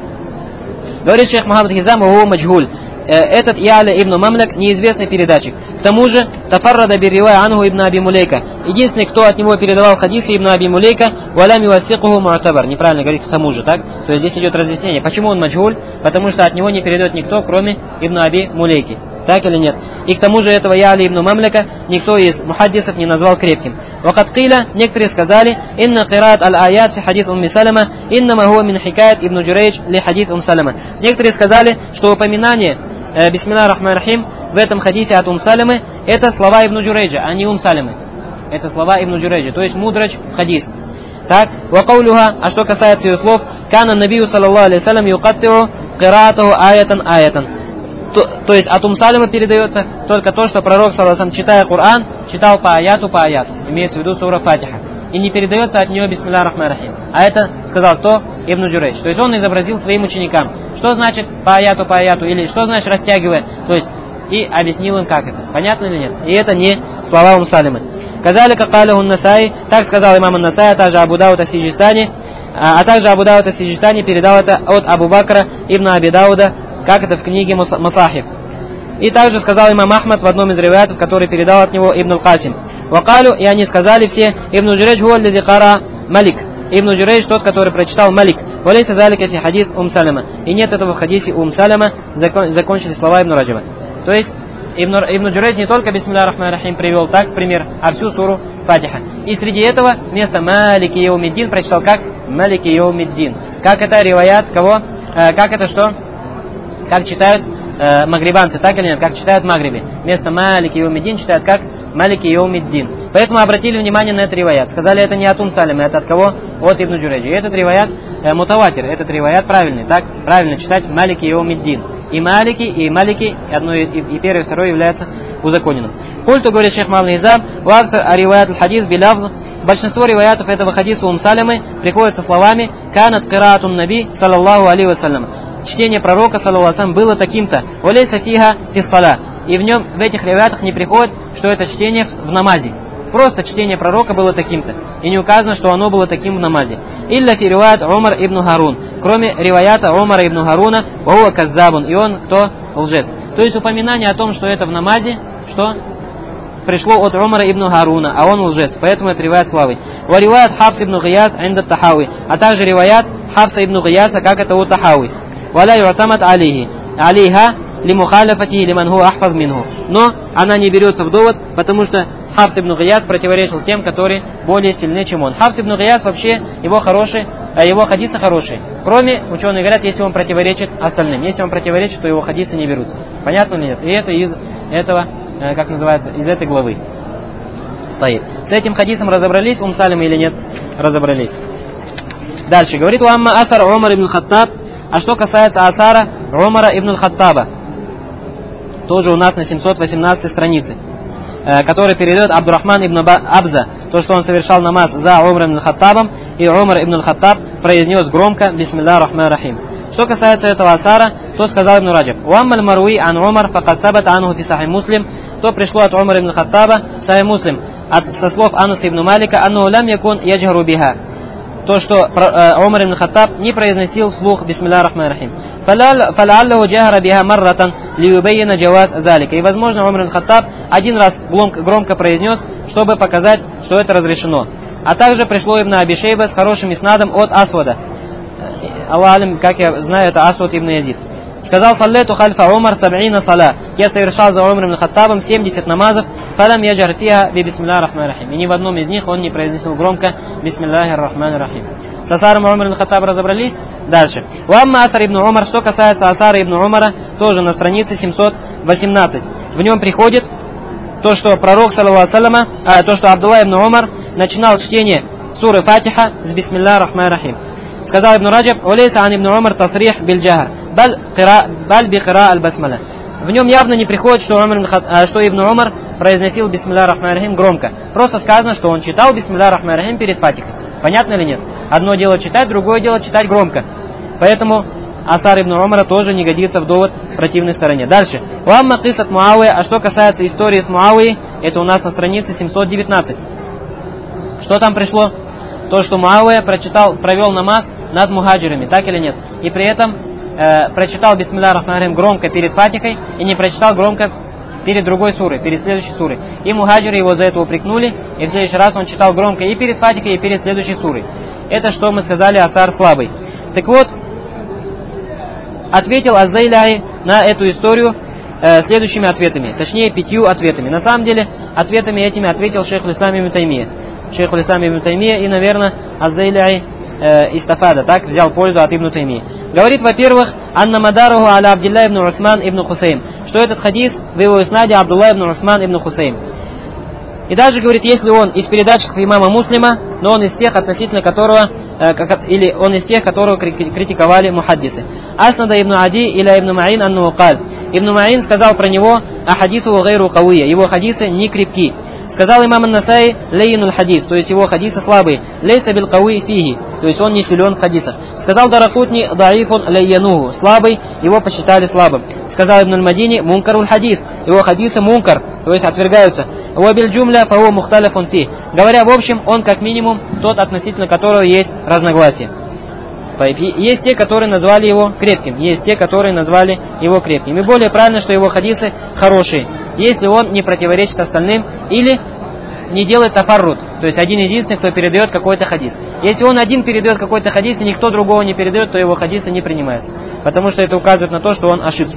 Говорит шейх Мухаммад Хизам, его маджгуль. Этот Я'ля ибн Мамлак неизвестный передатчик. К тому же, тафаррада бирривая анху ибн Аби Мулейка. Единственный, кто от него передавал хадисы ибн Аби Мулейка, валям ювассикуху му'табар. Неправильно говорить к тому же, так? То есть здесь идет разъяснение. Почему он маджгуль? Потому что от него не передает никто, кроме ибн Аби Мулейки. Так или нет? И к тому же этого Я'ля ибн Мамлака никто из мухаддисов не назвал крепким. Вакат киля, некоторые сказали, инна кираат аль-аят фи хадис Умми Салама, иннама хуа мин хикаят ибн Джурейдж ли хадис Салама. Некоторые сказали, что упоминание бисмилля рахман рахим в этом хадисе от Саламы это слова ибн Джурейджа, а не Саламы. Это слова ибн Джурейджа, то есть мудрач в хадис. Так, вакаулюха, а что касается ее слов, кана набию саллаллаху алейхи вассалям юкаттиу кираатаху аятан. То есть от Саламы передается только то, что пророк, саллаллаху алейхи вассалям, читая Коран, читал по аяту, имеется в виду сура Фатиха. И не передается от нее бисмилля рахман рахим. А это сказал кто? Ибн Джурейдж. То есть он изобразил своим ученикам. Что значит по аяту, или что значит растягивая. То есть и объяснил им, как это. Понятно или нет? И это не слова Саламы. Казалика каляху Насай, так сказал имам Насай, а также Абу Дауд ас-Сиджистани, передал это от Абу Бакра ибн Аби Дауда, как это в книге Масахиф. И также сказал имам Ахмад в одном из риваятов, который передал от него Ибн Аль-Касим. Вакалю, и они сказали все, Ибн Джурейдж хуа аллади кара Малик. Ибн Джурейдж тот, который прочитал Малик. Валейса залика фи хадис Салама. И нет этого в хадисе Салама, закончили слова Ибн Раджаба. То есть Ибн Джурейдж не только бисмилля рахман рахим привел так, в пример, а всю суру Фатиха. И среди этого вместо Малики Яумиддин прочитал как Малики Яумиддин. Как это риваят кого? Как это что? Как читают магрибанцы, так или нет? Как читают в Магрибе. Вместо Малики Яумиддин читают как Малики Яумиддин. Поэтому обратили внимание на этот риваят. Сказали, это не от Саламы, это от кого? От Ибн Джурейджа. И этот риваят мутаватир, этот риваят правильный. Так, правильно читать Малики Яумиддин. И Малики, одно и первое, и второе является узаконенным. Культу, говорит шейх Мухаммад Хизам, ваксар ариваят аль-хадис билявз. Большинство риваятов этого хадиса Саламы приходят со словами «Канат кираатун наби, саллаллаху алейхи вассалям». Чтение пророка, саллаллаху алейхи вассалям, было таким-то. «Валейса фиха фиссаля». И в этих риваятах не приходит, что это чтение в намазе. Просто чтение пророка было таким-то. И не указано, что оно было таким в намазе. «Илля фи риваят Умар ибн Харун». Кроме риваята Умара ибн Харуна, «Вахуа каззабун». И он кто? Лжец. То есть упоминание о том, что это в намазе, что? Пришло от Умара ибн Харуна, а он лжец. Поэтому это риваят славы. «Ва риваят Хафс ибн Гияс инда Тахауи». А также риваят Хафса ибн Гияса, как это у Тахауи. «Валя ю'тамад алейха лимухаляфатихи лиман хуа ахфаз минху». Но она не берется в довод, потому что Хафс ибн Гияс противоречил тем, которые более сильны, чем он. Хафс ибн Гияс вообще, его хадисы хорошие. Кроме, ученые говорят, если он противоречит остальным. Если он противоречит, то его хадисы не берутся. Понятно ли нет? И это из этого, как называется, из этой главы. С этим хадисом разобрались Саламы или нет? Разобрались. Дальше. Говорит Уамма Асар Умар ибн Хаттаб. А что касается Асара Умара ибн Хаттаба, тоже у нас на 718 странице, который передает Абдурахман ибн Абза, то, что он совершал намаз за Умаром ибн Хаттабом, и Умар ибн Хаттаб произнес громко бисмилля рахман рахим. Что касается этого асара, то сказал Ибн Раджаб: «Уаммаль маруи ан Умар факад сабат анху фи сахих Муслим», то пришло от Умара ибн Хаттаба, сахих Муслим, со слов Анаса ибн Малика, аннаху лам якун яджгару биха, то, что Умар ибн Хаттаб не произносил вслух бисмиллахир рахманир рахим. Фалаллаху джахара биха марратан лиюбайяна джаваз залика. И возможно, Умар ибн Хаттаб один раз громко произнес, чтобы показать, что это разрешено. А также пришло Ибн Аби Шейба с хорошим иснадом от Асвада. Аллах алим, как я знаю, это Асвад ибн Язид. Сказал: «Саллету хальфа Умар саб'ина сала». Я совершал за Умар ибн Хаттабом 70 намазов. «Фалам яджар фиха би бисмиллахир рахманир рахим». И ни в одном из них он не произнесил громко «Бисмиллахир рахманир рахим». С асаром Умар ибн Хаттаба разобрались. Дальше. «Уамма асар ибн Умар». Что касается асара ибн Умара, тоже на странице 718. В нем приходит то, что пророк, саллаллаху алейхи, то, что Абдулла ибн Умар начинал чтение суры Фатиха с «Бисмиллахир рахманир рахим». Сказал Ибн Раджаб: «Улейса ан Ибн Умар тасрих биль джахр, баль би кира аль-басмала». В нем явно не приходит, что Ибн Умар произносил «Бисмиллахир рахманир рахим» громко. Просто сказано, что он читал «Бисмиллахир рахманир рахим» перед Фатихой. Понятно или нет? Одно дело читать, другое дело читать громко. Поэтому асар Ибн Умара тоже не годится в довод противной стороне. Дальше. «Уамма кисат Муавия». А что касается истории с Муавией, это у нас на странице 719. Что там пришло? То, что Муавия провел намаз над мухаджирами, так или нет? И при этом прочитал «Бисмиллахир рахманир рахим» громко перед Фатихой и не прочитал громко перед другой сурой, перед следующей сурой. И мухаджиры его за это упрекнули, и в следующий раз он читал громко и перед Фатихой, и перед следующей сурой. Это что мы сказали, асар слабый. Так вот, ответил Аз-Зайляи на эту историю следующими ответами, точнее 5 ответами. На самом деле, ответами этими ответил шейх Ислам ибн Таймия. Шейх Ислам ибн Таймия и, наверное, Аз-Зайляи истафада, так, взял пользу от Ибн Таймии. Говорит, во-первых, анна мадаруху аля Абдилла ибн Усман ибн Хусейм, что этот хадис в его иснаде Абдулла ибн Усман ибн Хусейм. И даже, говорит, если он из передатчиков имама Муслима, но он из тех, относительно которого, или он из тех, которого критиковали мухаддисы. Аснада ибн Ади или ибн Маин анну каль. Ибн Маин сказал про него, а хадису гайру кавия, его хадисы не крепки. Сказал имам ан-Насаи лейнуль хадис, то есть его хадисы слабые. Лейса бил кауи фиги, то есть он не силен в хадисах. Сказал Даракутни даифун лейянуху, слабый, его посчитали слабым. Сказал Ибн аль-Мадини мункаруль хадис, его хадисы мункар, то есть отвергаются. Уабиль джумля фау мухталифун фи. Говоря в общем, он как минимум тот, относительно которого есть разногласия. Есть те, которые назвали его крепким, есть те, которые назвали его крепким. И более правильно, что его хадисы хорошие, если он не противоречит остальным или не делает тафаррут, то есть один единственный, кто передает какой-то хадис. Если он один передает какой-то хадис и никто другого не передает, то его хадисы не принимаются, потому что это указывает на то, что он ошибся.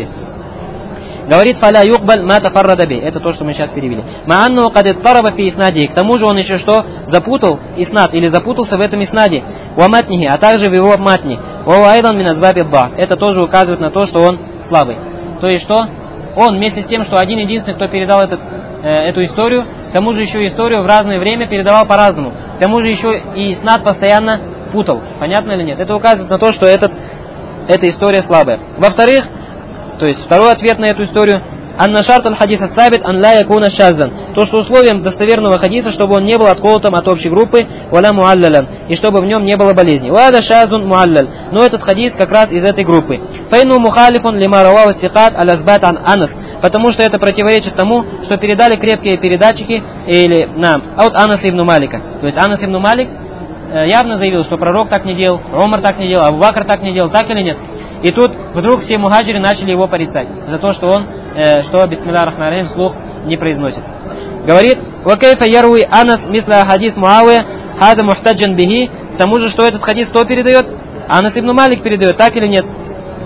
Говорит фаля юкбаль ма тафаррада би. Это то, что мы сейчас перевели. Маанну кад иттараба фи иснади. К тому же он еще что? Запутал иснад или запутался в этом иснаде. Ва матнихи, а также в его матне. Ва айдан мин азбаби дба. Это тоже указывает на то, что он слабый. То есть что? Он вместе с тем, что один единственный, кто передал эту историю, к тому же еще историю в разное время передавал по-разному. К тому же еще и иснад постоянно путал. Понятно или нет? Это указывает на то, что эта история слабая. Во-вторых, то есть второй ответ на эту историю: анна шарт аль-хадис ас-сабит ан ла якуна шаздан. То, что условием достоверного хадиса, чтобы он не был отколотым от общей группы, валя муаллялян, и чтобы в нем не было болезни. Вада шазун муалляль. Но этот хадис как раз из этой группы. Файну мухалифун лима равау сикат аль-азбат ан анас. Потому что это противоречит тому, что передали крепкие передатчики или от Анаса ибн Малика. То есть Анас ибн Малик явно заявил, что пророк так не делал, Умар так не делал, Абу Бакр так не делал, так или нет? И тут вдруг все мухаджиры начали его порицать за то, что он, бисмиллахир рахманир рахим вслух не произносит. Говорит: «Ва кайфа яруи Анас мисля хадис Муавия хада мухтаджан бихи». К тому же, что этот хадис кто передает? Анас ибн Малик передает, так или нет?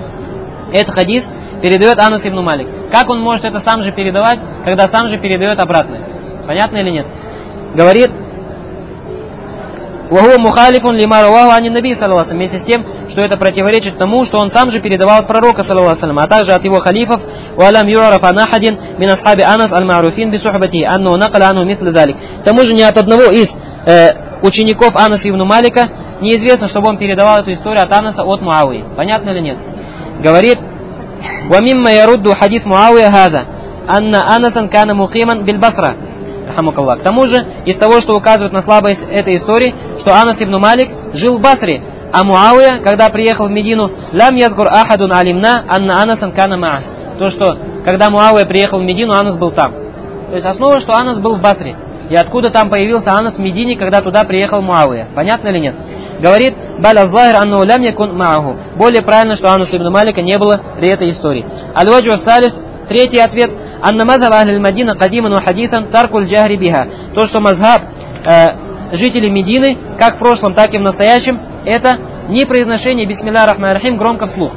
Этот хадис передает Анас ибн Малик. Как он может это сам же передавать, когда сам же передает обратно? Понятно или нет? Говорит: «Ваху мухалифун лима раваху ани наби саллаллаху алейхи». Вместе с тем, что это противоречит тому, что он сам же передавал от пророка саллаллаху алейхи, а также от его халифов. «Валам юараф анахадин мин асхаби Анас аль-ма'руфин бисухбати анну накаля анну мисли далик». К тому же ни от одного из учеников Анаса ибн Малика неизвестно, чтобы он передавал эту историю от Анаса от Муавии. Понятно или нет? Говорит: «Ва мимма ярудду хадис Муавия хаза анна Анасан кана мукиман биль Басра». К тому же, из того, что указывает на слабость этой истории, что Анас ибн Малик жил в Басре. А Муавия, когда приехал в Медину, лям язгур ахадун алимна анна анасан кана маа. То, что когда Муавия приехал в Медину, Анас был там. То есть основа, что Анас был в Басре. И откуда там появился Анас в Медине, когда туда приехал Муавия. Понятно или нет? Говорит, баля злахир анну лям якун мааху. Более правильно, что Анас ибн Малика не было при этой истории. Аль-ваджу салис, третий ответ. Анна мазхаб ахль Мадина кадиман ва хадисан таркуль джахри биха. То, что мазхаб жителей Медины, как в прошлом, так и в настоящем, это не произношение бисмилля рахман рахим громко вслух.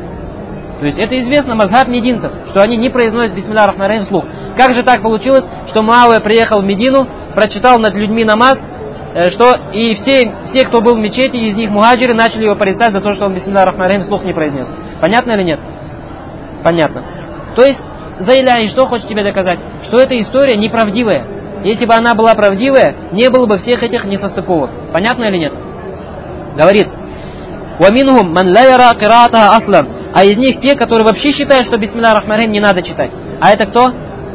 То есть это известно мазхаб мединцев, что они не произносят бисмилля рахман рахим вслух. Как же так получилось, что Муавия приехал в Медину, прочитал над людьми намаз, что и все, кто был в мечети, из них мухаджиры, начали его порицать за то, что он бисмилля рахман рахим вслух не произнес. Понятно или нет? Понятно. То есть, Зайляй, что хочет тебе доказать? Что эта история неправдивая. Если бы она была правдивая, не было бы всех этих несостыковок. Понятно или нет? Говорит, «Ваминхум ман ла яра кираатаха аслан». А из них те, которые вообще считают, что бисмилля рахман рахим не надо читать. А это кто?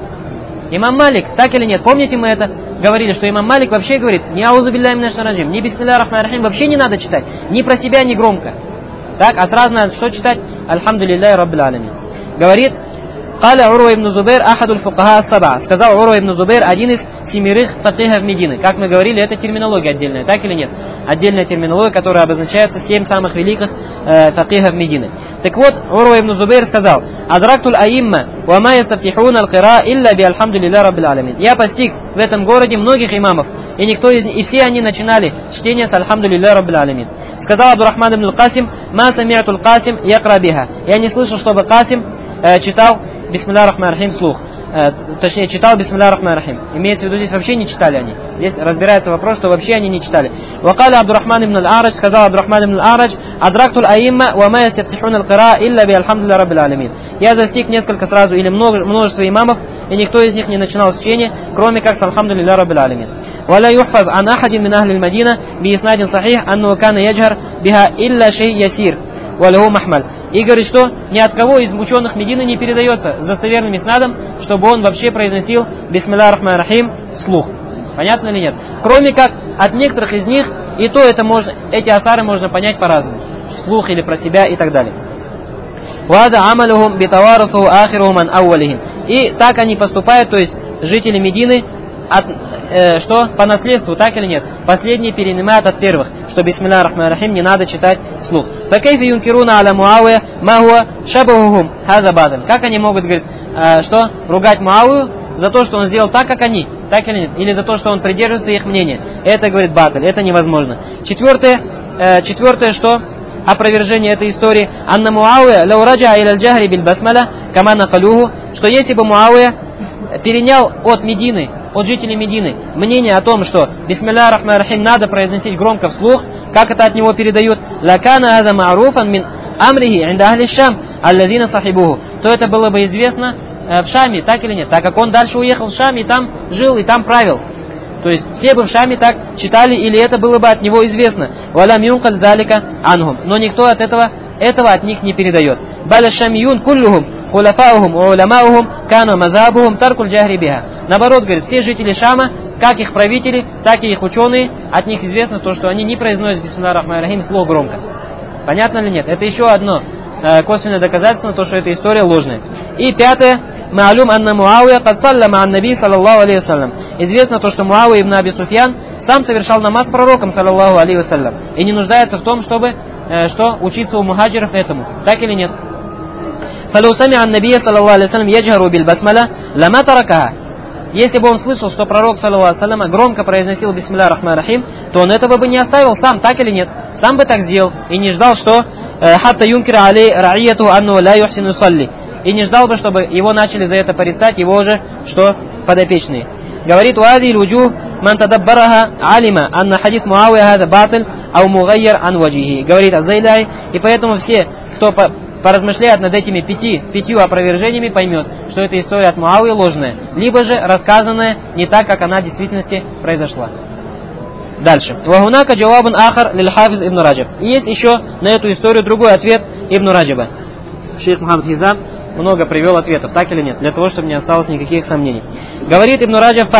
Имам Малик, так или нет? Помните, мы это говорили, что имам Малик вообще говорит, «Не аузу билляхи минаш раджим», ни бисмилля рахман рахим вообще не надо читать. Ни про себя, ни громко. Так, а сразу надо что читать? Альхамдулиллахи раббил алямин. Говорит, «Каля Урва ибн Зубейр ахадуль фукаха ас-саба». Сказал Урва ибн Зубейр, один из 7 факихов Медины. Как мы говорили, это терминология отдельная, так или нет? Отдельная терминология, которая обозначается 7 самых великих факихов Медины. Так вот, Урва ибн Зубейр сказал, «Адрактуль аимма, ва ма ястафтихуна аль-кира илля би альхамдулиллахи раббил алямин». Я постиг в этом городе многих имамов, и все они начинали чтение с альхамдулиллахи раббил алямин. Сказал Абдурахман ибн Касим, «Ма сами'атуль Касим якра биха». Я не слышал, чтобы Касим читал бисмилля рахман рахим вслух. Точнее, читал бисмилля рахман рахим. Имеется в виду, здесь вообще не читали они. Здесь разбирается вопрос, что вообще они не читали. Вакаля Абдурахман ибн аль-Арадж, сказал Абдурахман ибн аль-Арадж, адрактуль аимма ва ма ястафтихун аль-кира илля би альхамдулиллахи раббил алямин. Я застиг несколько сразу или множество имамов, и никто из них не начинал с чтения, кроме как с альхамдулиллахи раббил алямин. ولا يحفظ عن أحد من أهل المدينة بإسناد صحيح أنه كان يجهر بها إلا شيء يسير وله محمل. И говорит, что ни от кого из ученых Медины не передается с достоверным иснадом, чтобы он вообще произносил бисмилля рахман рахим вслух. Понятно или нет? Кроме как от некоторых из них, и то это можно, эти асары можно понять по-разному. Вслух или про себя и так далее. И так они поступают, то есть жители Медины, что по наследству, так или нет? Последние перенимают от первых, что бисмилля рахман рахим не надо читать вслух. Как они могут говорить, что ругать Муавию за то, что он сделал так, как они, так или нет? Или за то, что он придерживается их мнения? Это, говорит, баталь, это невозможно. Четвертое, что опровержение этой истории, анна Муавия лау раджа иля аль-джахри биль басмаля кама накалюху, что если бы Муавия перенял от Медины, от жителей Медины, мнение о том, что бисмилля рахман рахим надо произносить громко вслух, как это от него передают, лакана аза ма'руфан мин амрихи инда ахли шам аллазина сахибуху, то это было бы известно в Шаме, так или нет, так как он дальше уехал в Шам и там жил, и там правил. То есть все бы в Шаме так читали, или это было бы от него известно. Валам юнкаль залика анхум. Но никто от этого от них не передает. Баля шамиюн куллюхум хуляфаухум уламаухум кану мазабухум таркуль джахри биха. Наоборот, говорит, все жители Шама, как их правители, так и их ученые, от них известно то, что они не произносят бисмилля рахман рахим вслух громко. Понятно или нет? Это еще одно косвенное доказательство, то, что эта история ложная. И пятое, ма'лум анна Муавия кад саллама ан наби саллаллаху алейхи вассалям. Известно то, что Муавия ибн Аби Суфьян сам совершал намаз с пророком саллаллаху алейхи вассалям и не нуждается в том, чтобы учиться у мухаджиров этому. Так или нет? فلو سمع النبي صلى الله عليه وسلم يجهر بالبسملة لما تركها. Если бы он слышал, что пророк саллаллаху алейхи вассалям громко произносил бисмилля рахман рахим, то он этого бы не оставил сам, так или нет? Сам бы так сделал и не ждал, что хатта юнкира алей раияту анну ла юхсину салли. И не ждал бы, чтобы его начали за это порицать, его же, что подопечные. Говорит, уади луджух ман тадаббараха алима анна хадис Муавия хада батл ау мугайяр ан ваджихи. Говорит Аз-Зайляй, и поэтому все, кто поразмышляет над этими пятью опровержениями, поймет, что эта история от Муавии ложная, либо же рассказанная не так, как она в действительности произошла. Дальше. Вахунака джавабун ахар лиль хафиз ибн Раджаб. И есть еще на эту историю другой ответ Ибн Раджаба. Шейх Мухаммад Хизам много привел ответов, так или нет, для того, чтобы не осталось никаких сомнений. Говорит Ибн Раджаб Фатх.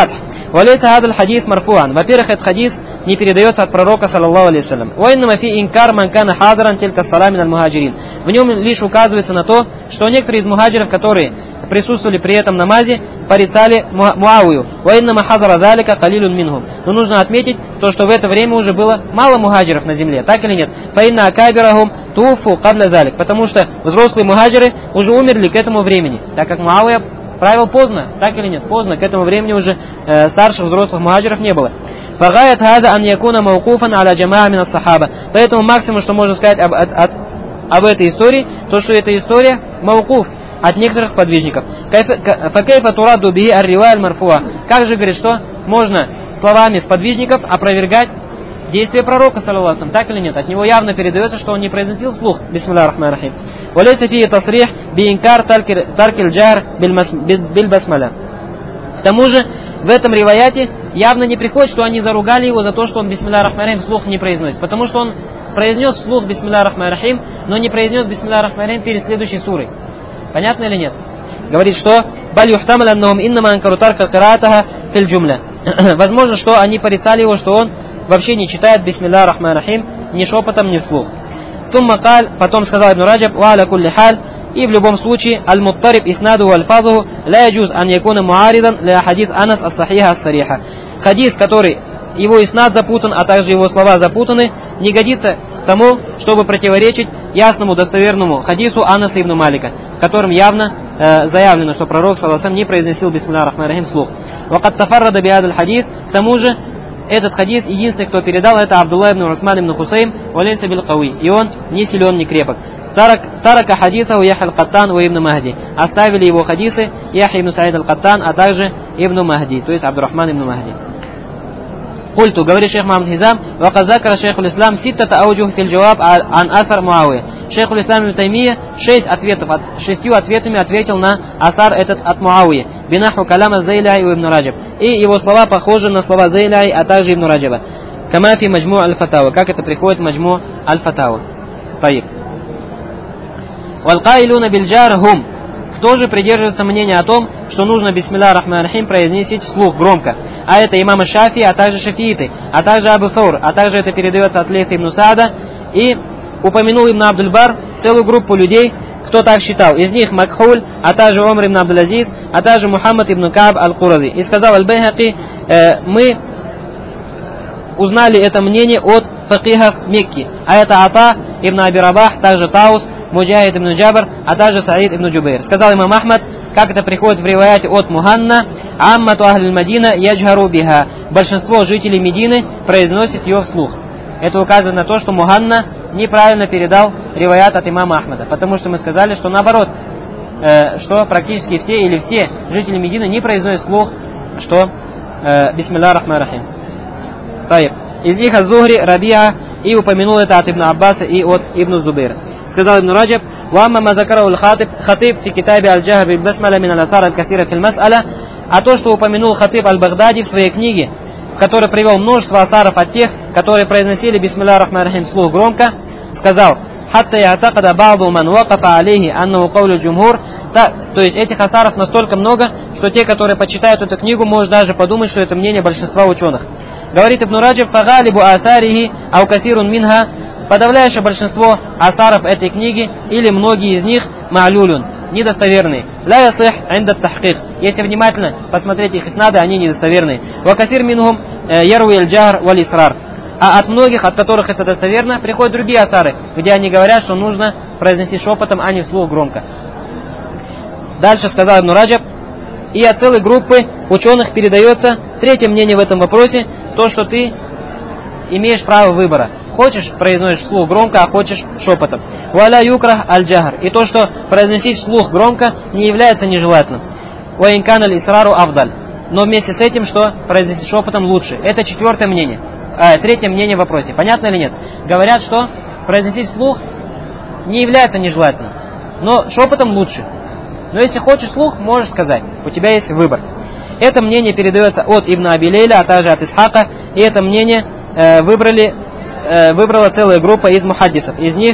Валейса хадаль хадис марфуан. Во-первых, этот хадис не передается от пророка, саллаллаху алейхи вассалям. Ваиннама фи инкар ман кана хадран тилька салам миналь мухаджирин. В нем лишь указывается на то, что некоторые из мухаджиров, которые присутствовали при этом намазе, порицали Муавию. Ваиннама хадара далика калилун минхум. Но нужно отметить то, что в это время уже было мало мухаджиров на земле, так или нет? Фаинна акабирахум туфу кабля далик. Потому что взрослые мухаджиры уже умерли к этому времени, так как Муавия правил поздно, так или нет? Поздно, к этому времени уже старших взрослых мухаджиров не было. Фагаят хада ан якуна маукуфан аля джамаа мин ас-сахаба. Поэтому максимум, что можно сказать об этой истории, то, что эта история маукуф от некоторых сподвижников. Факейфа тураду бихи ар-ривая аль-марфуа. Как же, говорит, что можно словами сподвижников опровергать действия пророка, саллаллаху алейхи вассалям, так или нет? От него явно передается, что он не произносил вслух. Бисмиллахир рахманир рахим. Валейса фии тасрих биинкар таркил джар биль басмаля. К тому же, в этом риваяте явно не приходит, что они заругали его за то, что он бисмиллахир рахманир рахим вслух не произносит. Потому что он произнес вслух бисмиллахир рахманир рахим, но не произнес бисмиллахир рахманир рахим перед следующей сурой. Понятно или нет? Говорит, что возможно, что они порицали его, что он вообще не читает бисмиллахир рахманир рахим ни шепотом, ни вслух. Потом сказал Ибн Раджаб, и в любом случае, аль-муттариб иснаду валь-фазуху ла яджуз ан якуна муаридан ля хадис Анас ас-сахиха ас-сариха. Хадис, который его иснад запутан, а также его слова запутаны, не годится к тому, чтобы противоречить ясному достоверному хадису Анаса ибн Малика, в котором явно заявлено, что пророк, саллаллаху алейхи вассалям, не произносил бисмиллахир рахманир рахим вслух. Вакад тафаррада бихадаль хадис. К тому же, этот хадис, единственный, кто передал, это Абдулла ибн Усман ибн Хусейм, валейса бил кауи. И он не силен, не крепок. Тарака хадисаху Яхья аль-Каттан ва ибн Махди. Оставили его хадисы Яхья ибн Саид аль-Каттан, а также ибн Махди, то есть Абдуррахман ибн Махди. Культу, говорит шейх Мухаммад Хизам, вакад закара шейхул ислам ситтата ауджух фил джаваб ан асар Муавия. Шейхул ислам ибн Таймия 6 ответами ответил на асар этот от Муавии. Бинаху калама Зайляй и ибн Раджаб. И его слова похожи на слова Зайляй, а также ибн Раджаба. Камафи маджму аль-фатава, как это приходит в маджму аль-фатава. Таиб. Валкаилуна бильджар хум. Кто же придерживается мнения о том, что нужно бисмиллахир рахманир рахим произносить вслух громко? А это имамы Шафии, а также шафииты, а также Абу Саур, а также это передается от Лейса ибн Саада. И упомянул ибн Абдуль-Бар целую группу людей, кто так считал. Из них Макхуль, а также Умар ибн Абдул-Азиз, а также Мухаммад ибн Кааб аль-Курази. И сказал Аль-Байхаки, мы узнали это мнение от факихов Мекки. А это Ата ибн Аби Рабах, также Таус, Муджахид ибн Джабр, а также Саид ибн Джубейр. Сказал имам Ахмад, как это приходит в риваяте от Муханна, аммату ахль Мадина яджгару биха. Большинство жителей Медины произносит ее вслух. Это указывает на то, что Муханна неправильно передал риваят от имама Ахмада. Потому что мы сказали, что наоборот, что практически все или все жители Медины не произносят вслух, что бисмиллахир рахманир рахим. Таиб. Из них Аз-Зухри, Рабиа, и упомянул это от Ибн Аббаса и от Ибн Зубейра. Сказал Ибн Раджаб, «Вамма мазакарау аль-Хатиб фи китабе аль-Джахр биль-басмаля мин аль-асар аль-касира фил-мас'аля». А то, что упомянул Хатиб аль-Багдади в своей книге, в которой привел множество асаров от тех, которые произносили бисмиллахир рахманир рахим вслух громко, сказал, «Хатта я'такада ба'ду ман вакафа алейхи аннаху каулю джумхур». То есть этих асаров настолько много, что те, которые почитают эту книгу, может даже подумать, что это мнение большинства ученых. Говорит Ибн Раджаб, «Фагалибу асарихи ау касирун минха». Подавляющее большинство асаров этой книги, или многие из них, ма'люлюн, недостоверные. «Ла ясих инда тахкик». Если внимательно посмотреть их иснады, они недостоверные. «Ва касир минхум яруи аль-джахр валь-исрар». А от многих, от которых это достоверно, приходят другие асары, где они говорят, что нужно произносить шепотом, а не вслух громко. Дальше сказал Ибн Раджаб, и от целой группы ученых передается третье мнение в этом вопросе, то, что ты имеешь право выбора. Хочешь, произносишь вслух громко, а хочешь шепотом. «Валя юкрах аль-джахр». И то, что произносить вслух громко, не является нежелательным. «Ва инкан аль-исрару авдаль». Но вместе с этим, что произносить шепотом лучше. Это четвертое мнение. Третье мнение в вопросе. Понятно или нет? Говорят, что произносить вслух не является нежелательным, но шепотом лучше. Но если хочешь вслух, можешь сказать. У тебя есть выбор. Это мнение передается от Ибн Аби Лейля, а также от Исхака. И это мнение выбрала целая группа из мухаддисов. Из них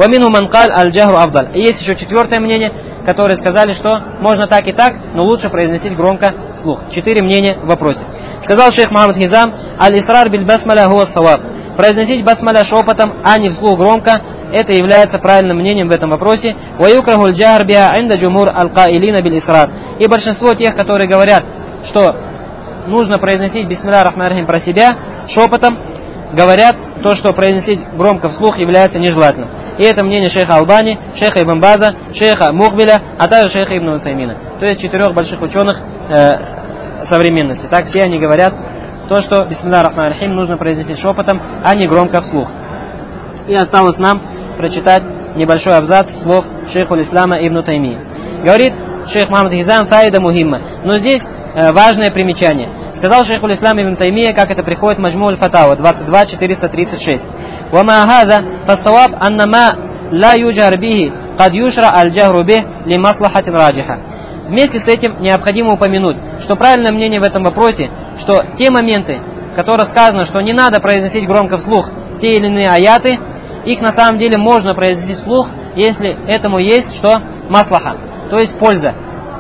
وَمِنْهُ مَنْ قَالَ الْجَهْرُ أَفْضَلُ. И есть еще четвертое мнение, которые сказали, что можно так и так, но лучше произносить громко вслух. 4 мнения в вопросе. Сказал шейх Мухаммад Хизам: «Аль-исрар биль-басмаля хуа ссаваб». Произносить басмаля шепотом, а не вслух громко, это является правильным мнением в этом вопросе. «Ваюкраху аль-джахр биха инда джумур аль-каилина биль-исрар». И большинство тех, которые говорят, что нужно произносить бисмилля рахман рахим про себя шепотом, говорят то, что произносить громко вслух является нежелательным. И это мнение шейха Албани, шейха Ибн База, шейха Мухбиля, а также шейха Ибн Усаймина. То есть 4 больших ученых современности. Так все они говорят то, что бисмилля рахман рахим нужно произносить шепотом, а не громко вслух. И осталось нам прочитать небольшой абзац слов шейха Ислама Ибн Таймии. Говорит шейх Мухаммад Хизам: «Фаида мухимма». Но здесь важное примечание. Сказал шейх Ислам Ибн Таймия, как это приходит в Маджму аль-Фатава 22.436. «Вама хаза фассаваб аннама ла юджар бихи кад юшра аль-джахру бих ли маслахатин раджиха». Вместе с этим необходимо упомянуть, что правильное мнение в этом вопросе, что те моменты, которые сказано, что не надо произносить громко вслух те или иные аяты, их на самом деле можно произносить вслух, если этому есть что? Маслаха, то есть польза,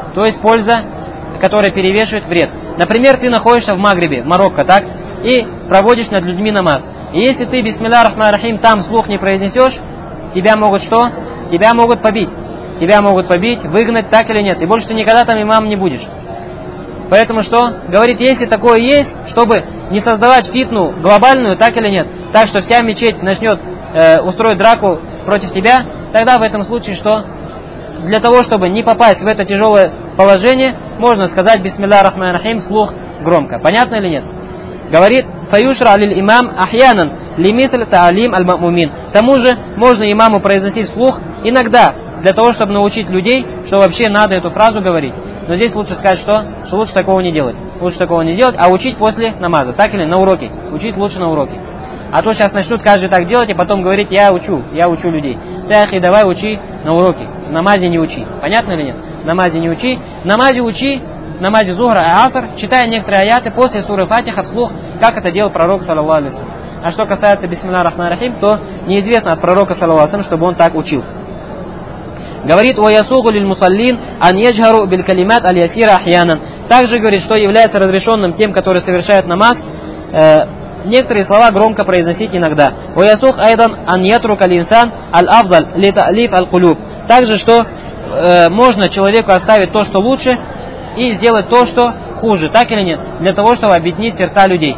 которая перевешивает вред. Например, ты находишься в Магрибе, в Марокко, так, и проводишь над людьми намаз. И если ты бисмилля рахман рахим там вслух не произнесешь, тебя могут что? Тебя могут побить. Тебя могут побить, выгнать, так или нет. И больше ты никогда там имам не будешь. Поэтому что? Говорит, если такое есть, чтобы не создавать фитну глобальную, так или нет, так что вся мечеть начнет устроить драку против тебя, тогда в этом случае что? Для того, чтобы не попасть в это тяжелое положение, можно сказать бисмилля рахман рахим вслух громко. Понятно или нет? Говорит, фаюшра алиль имам ахьянан лимитр таалим аль-мамумин. К тому же можно имаму произносить вслух иногда, для того, чтобы научить людей, что вообще надо эту фразу говорить. Но здесь лучше сказать, что лучше такого не делать. Лучше такого не делать, а учить после намаза. Так или на уроке. Учить лучше на уроке. А то сейчас начнут каждый так делать, и потом говорить, я учу людей. Так и давай учи на уроке. В намазе не учи. Понятно или нет? В намазе не учи. В намазе учи, в намазе Зухра и Аср, читая некоторые аяты после суры Фатиха вслух, как это делал пророк, саллаллаху алейхи вассалям. А что касается бисмилля рахман рахим, то неизвестно от пророка, саллаллаху алейхи вассалям, чтобы он так учил. Говорит, «Ваясугу лиль мусаллин ан яджхару биль калимат аль ясира ахьянан». Также говорит, что является разрешенным тем, которые совершают намаз, некоторые слова громко произносить иногда. «Ваясуг айдан ан ятрук аль инсан аль афдаль ли та'лиф аль кулюб». Также, что можно человеку оставить то, что лучше, и сделать то, что хуже. Так или нет? Для того, чтобы объединить сердца людей.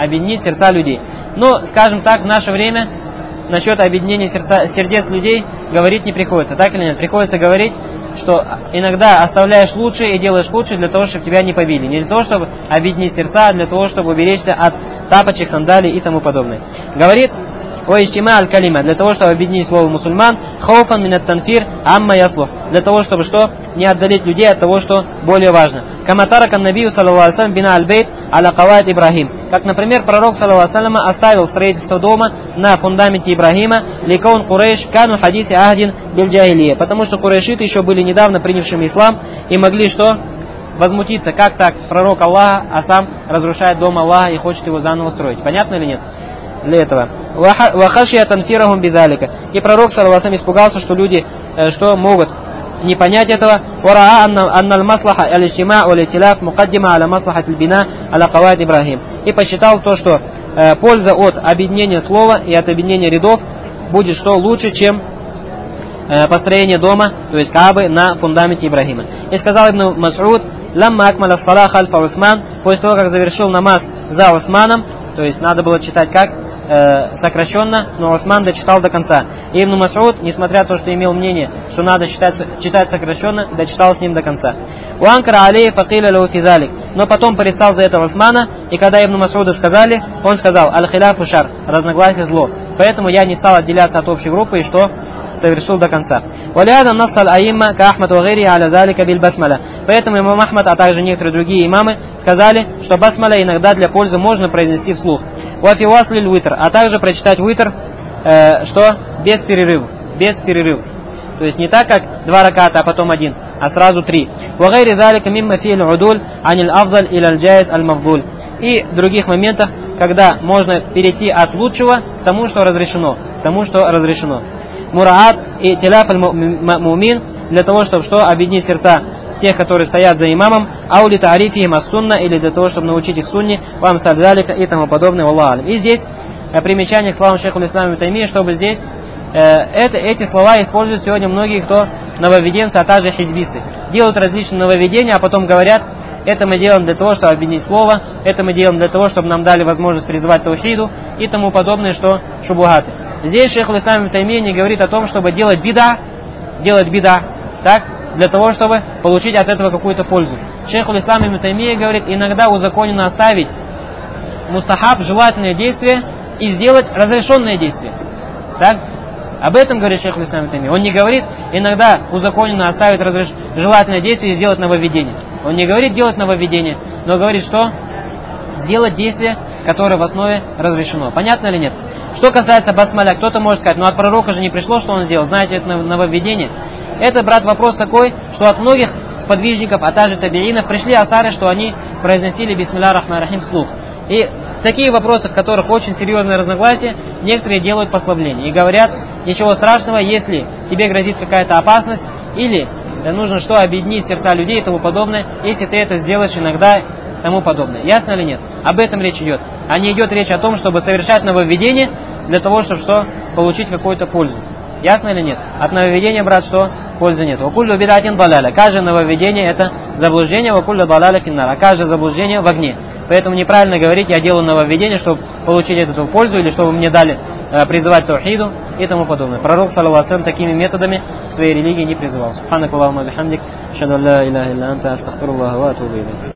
Но, скажем так, в наше время насчет объединения сердец людей говорить не приходится, так или нет? Приходится говорить, что иногда оставляешь лучше и делаешь лучше для того, чтобы тебя не побили. Не для того, чтобы объединить сердца, а для того, чтобы уберечься от тапочек, сандалий и тому подобное. Говорит, «Оиштима аль-калима», для того, чтобы объединить слово мусульман, «Хауфан минат танфир амма яслух», для того, чтобы что? Не отдалить людей от того, что более важно. «Каматаракан набию саллаллаху алейхи вассалям бина аль-бейт аля кавайт Ибрахим». Как, например, пророк, саллаллаху алейхи вассалям, оставил строительство дома на фундаменте Ибрахима, «Ликаун Курейш кану хадиси ахдин биль джахилия», потому что курейшиты еще были недавно принявшими ислам и могли что? Возмутиться, как так пророк Аллаха, а сам разрушает дом Аллаха и хочет его заново строить. Понятно или нет? Для этого. «Вахашия танфирахум бидалика». И пророк, саллаллаху алейхи вассалям, испугался, что люди что могут не понять этого. «Вараа анналь маслаха аль-иштима валь-иттиляф мукаддима аля маслахат аль-бина аля кавайт Ибрахим». И посчитал то, что польза от объединения слова и от объединения рядов будет что лучше, чем построение дома, то есть Каабы, на фундаменте Ибрахима. И сказал Ибн Мас'уд, «Ламма акмаля ссалах альфа Усман», после того, как завершил намаз за Усманом, то есть надо было читать как? Сокращенно, но Усман дочитал до конца. И Ибн Мас'уд, несмотря на то, что имел мнение, что надо читать сокращенно, дочитал с ним до конца. «Уанкара алей факиля лау физалик». Но потом порицал за это Усмана, и когда Ибн Мас'уда сказали, он сказал, «Аль-хиляфу шар», разногласие зло. Поэтому я не стал отделяться от общей группы, и что? Совершил до конца. «Валиада нассаль аимма ка Ахмад вагири аля залика биль басмаля». Поэтому имам Ахмад, а также некоторые другие имамы сказали, что басмаля иногда для пользы можно произнести вслух. «Вафи васлиль витр», а также прочитать витр, что? Без перерыв. То есть не так, как 2 раката, а потом 1, а сразу 3. «Вагири залика мимма фи'л удуль аниль афдаль иль аль-джайз аль-мавдуль». И в других моментах, когда можно перейти от лучшего к тому, что разрешено. мураат и теляф аль-мумин, для того, чтобы что? Объединить сердца тех, которые стоят за имамом, аули тарифихим ас-сунна, или для того, чтобы научить их сунне, вам садалика и тому подобное, валлаху алим. И здесь примечание к словам шейха ислама ибн Таймия, чтобы здесь эти слова используют сегодня многие, кто нововведенцы, а также хизбисты. Делают различные нововведения, а потом говорят, это мы делаем для того, чтобы объединить слово, это мы делаем для того, чтобы нам дали возможность призывать таухиду и тому подобное, что шубухаты. Здесь шейх ислам ибн Таймия не говорит о том, чтобы делать бида, так, для того, чтобы получить от этого какую-то пользу. Шейх ислам ибн Таймия говорит, иногда узаконено оставить мустахаб, желательное действие, и сделать разрешенное действие. Так? Об этом говорит шейх ислам ибн Таймия. Он не говорит, иногда узаконено оставить желательное действие и сделать нововведение. Он не говорит делать нововведение, но говорит, что сделать действие, которое в основе разрешено. Понятно или нет? Что касается басмаля, кто-то может сказать, от пророка же не пришло, что он сделал, знаете, это нововведение. Это, брат, вопрос такой, что от многих сподвижников, а также табиинов, пришли асары, что они произносили бисмилля рахман рахим вслух. И такие вопросы, в которых очень серьезное разногласие, некоторые делают послабление и говорят, ничего страшного, если тебе грозит какая-то опасность, или нужно что, объединить сердца людей и тому подобное, если ты это сделаешь иногда, тому подобное. Ясно или нет? Об этом речь идет. А не идет речь о том, чтобы совершать нововведение для того, чтобы что, получить какую-то пользу. Ясно или нет? От нововведения, брат, что? Пользы нет. Вакуллю бидатин балаля. Каждое нововведение это заблуждение, вакуллю балаля финнар. А каждое заблуждение в огне. Поэтому неправильно говорить, я делаю нововведение, чтобы получить эту пользу, или чтобы мне дали призывать таухиду и тому подобное. Пророк, саллаллаху алейхи ва саллям, такими методами в своей религии не призывал. Субханак Аллахумма бихамдик, ашхаду ан ла иляха илля анта, астагфируллаха ва атубу илейх.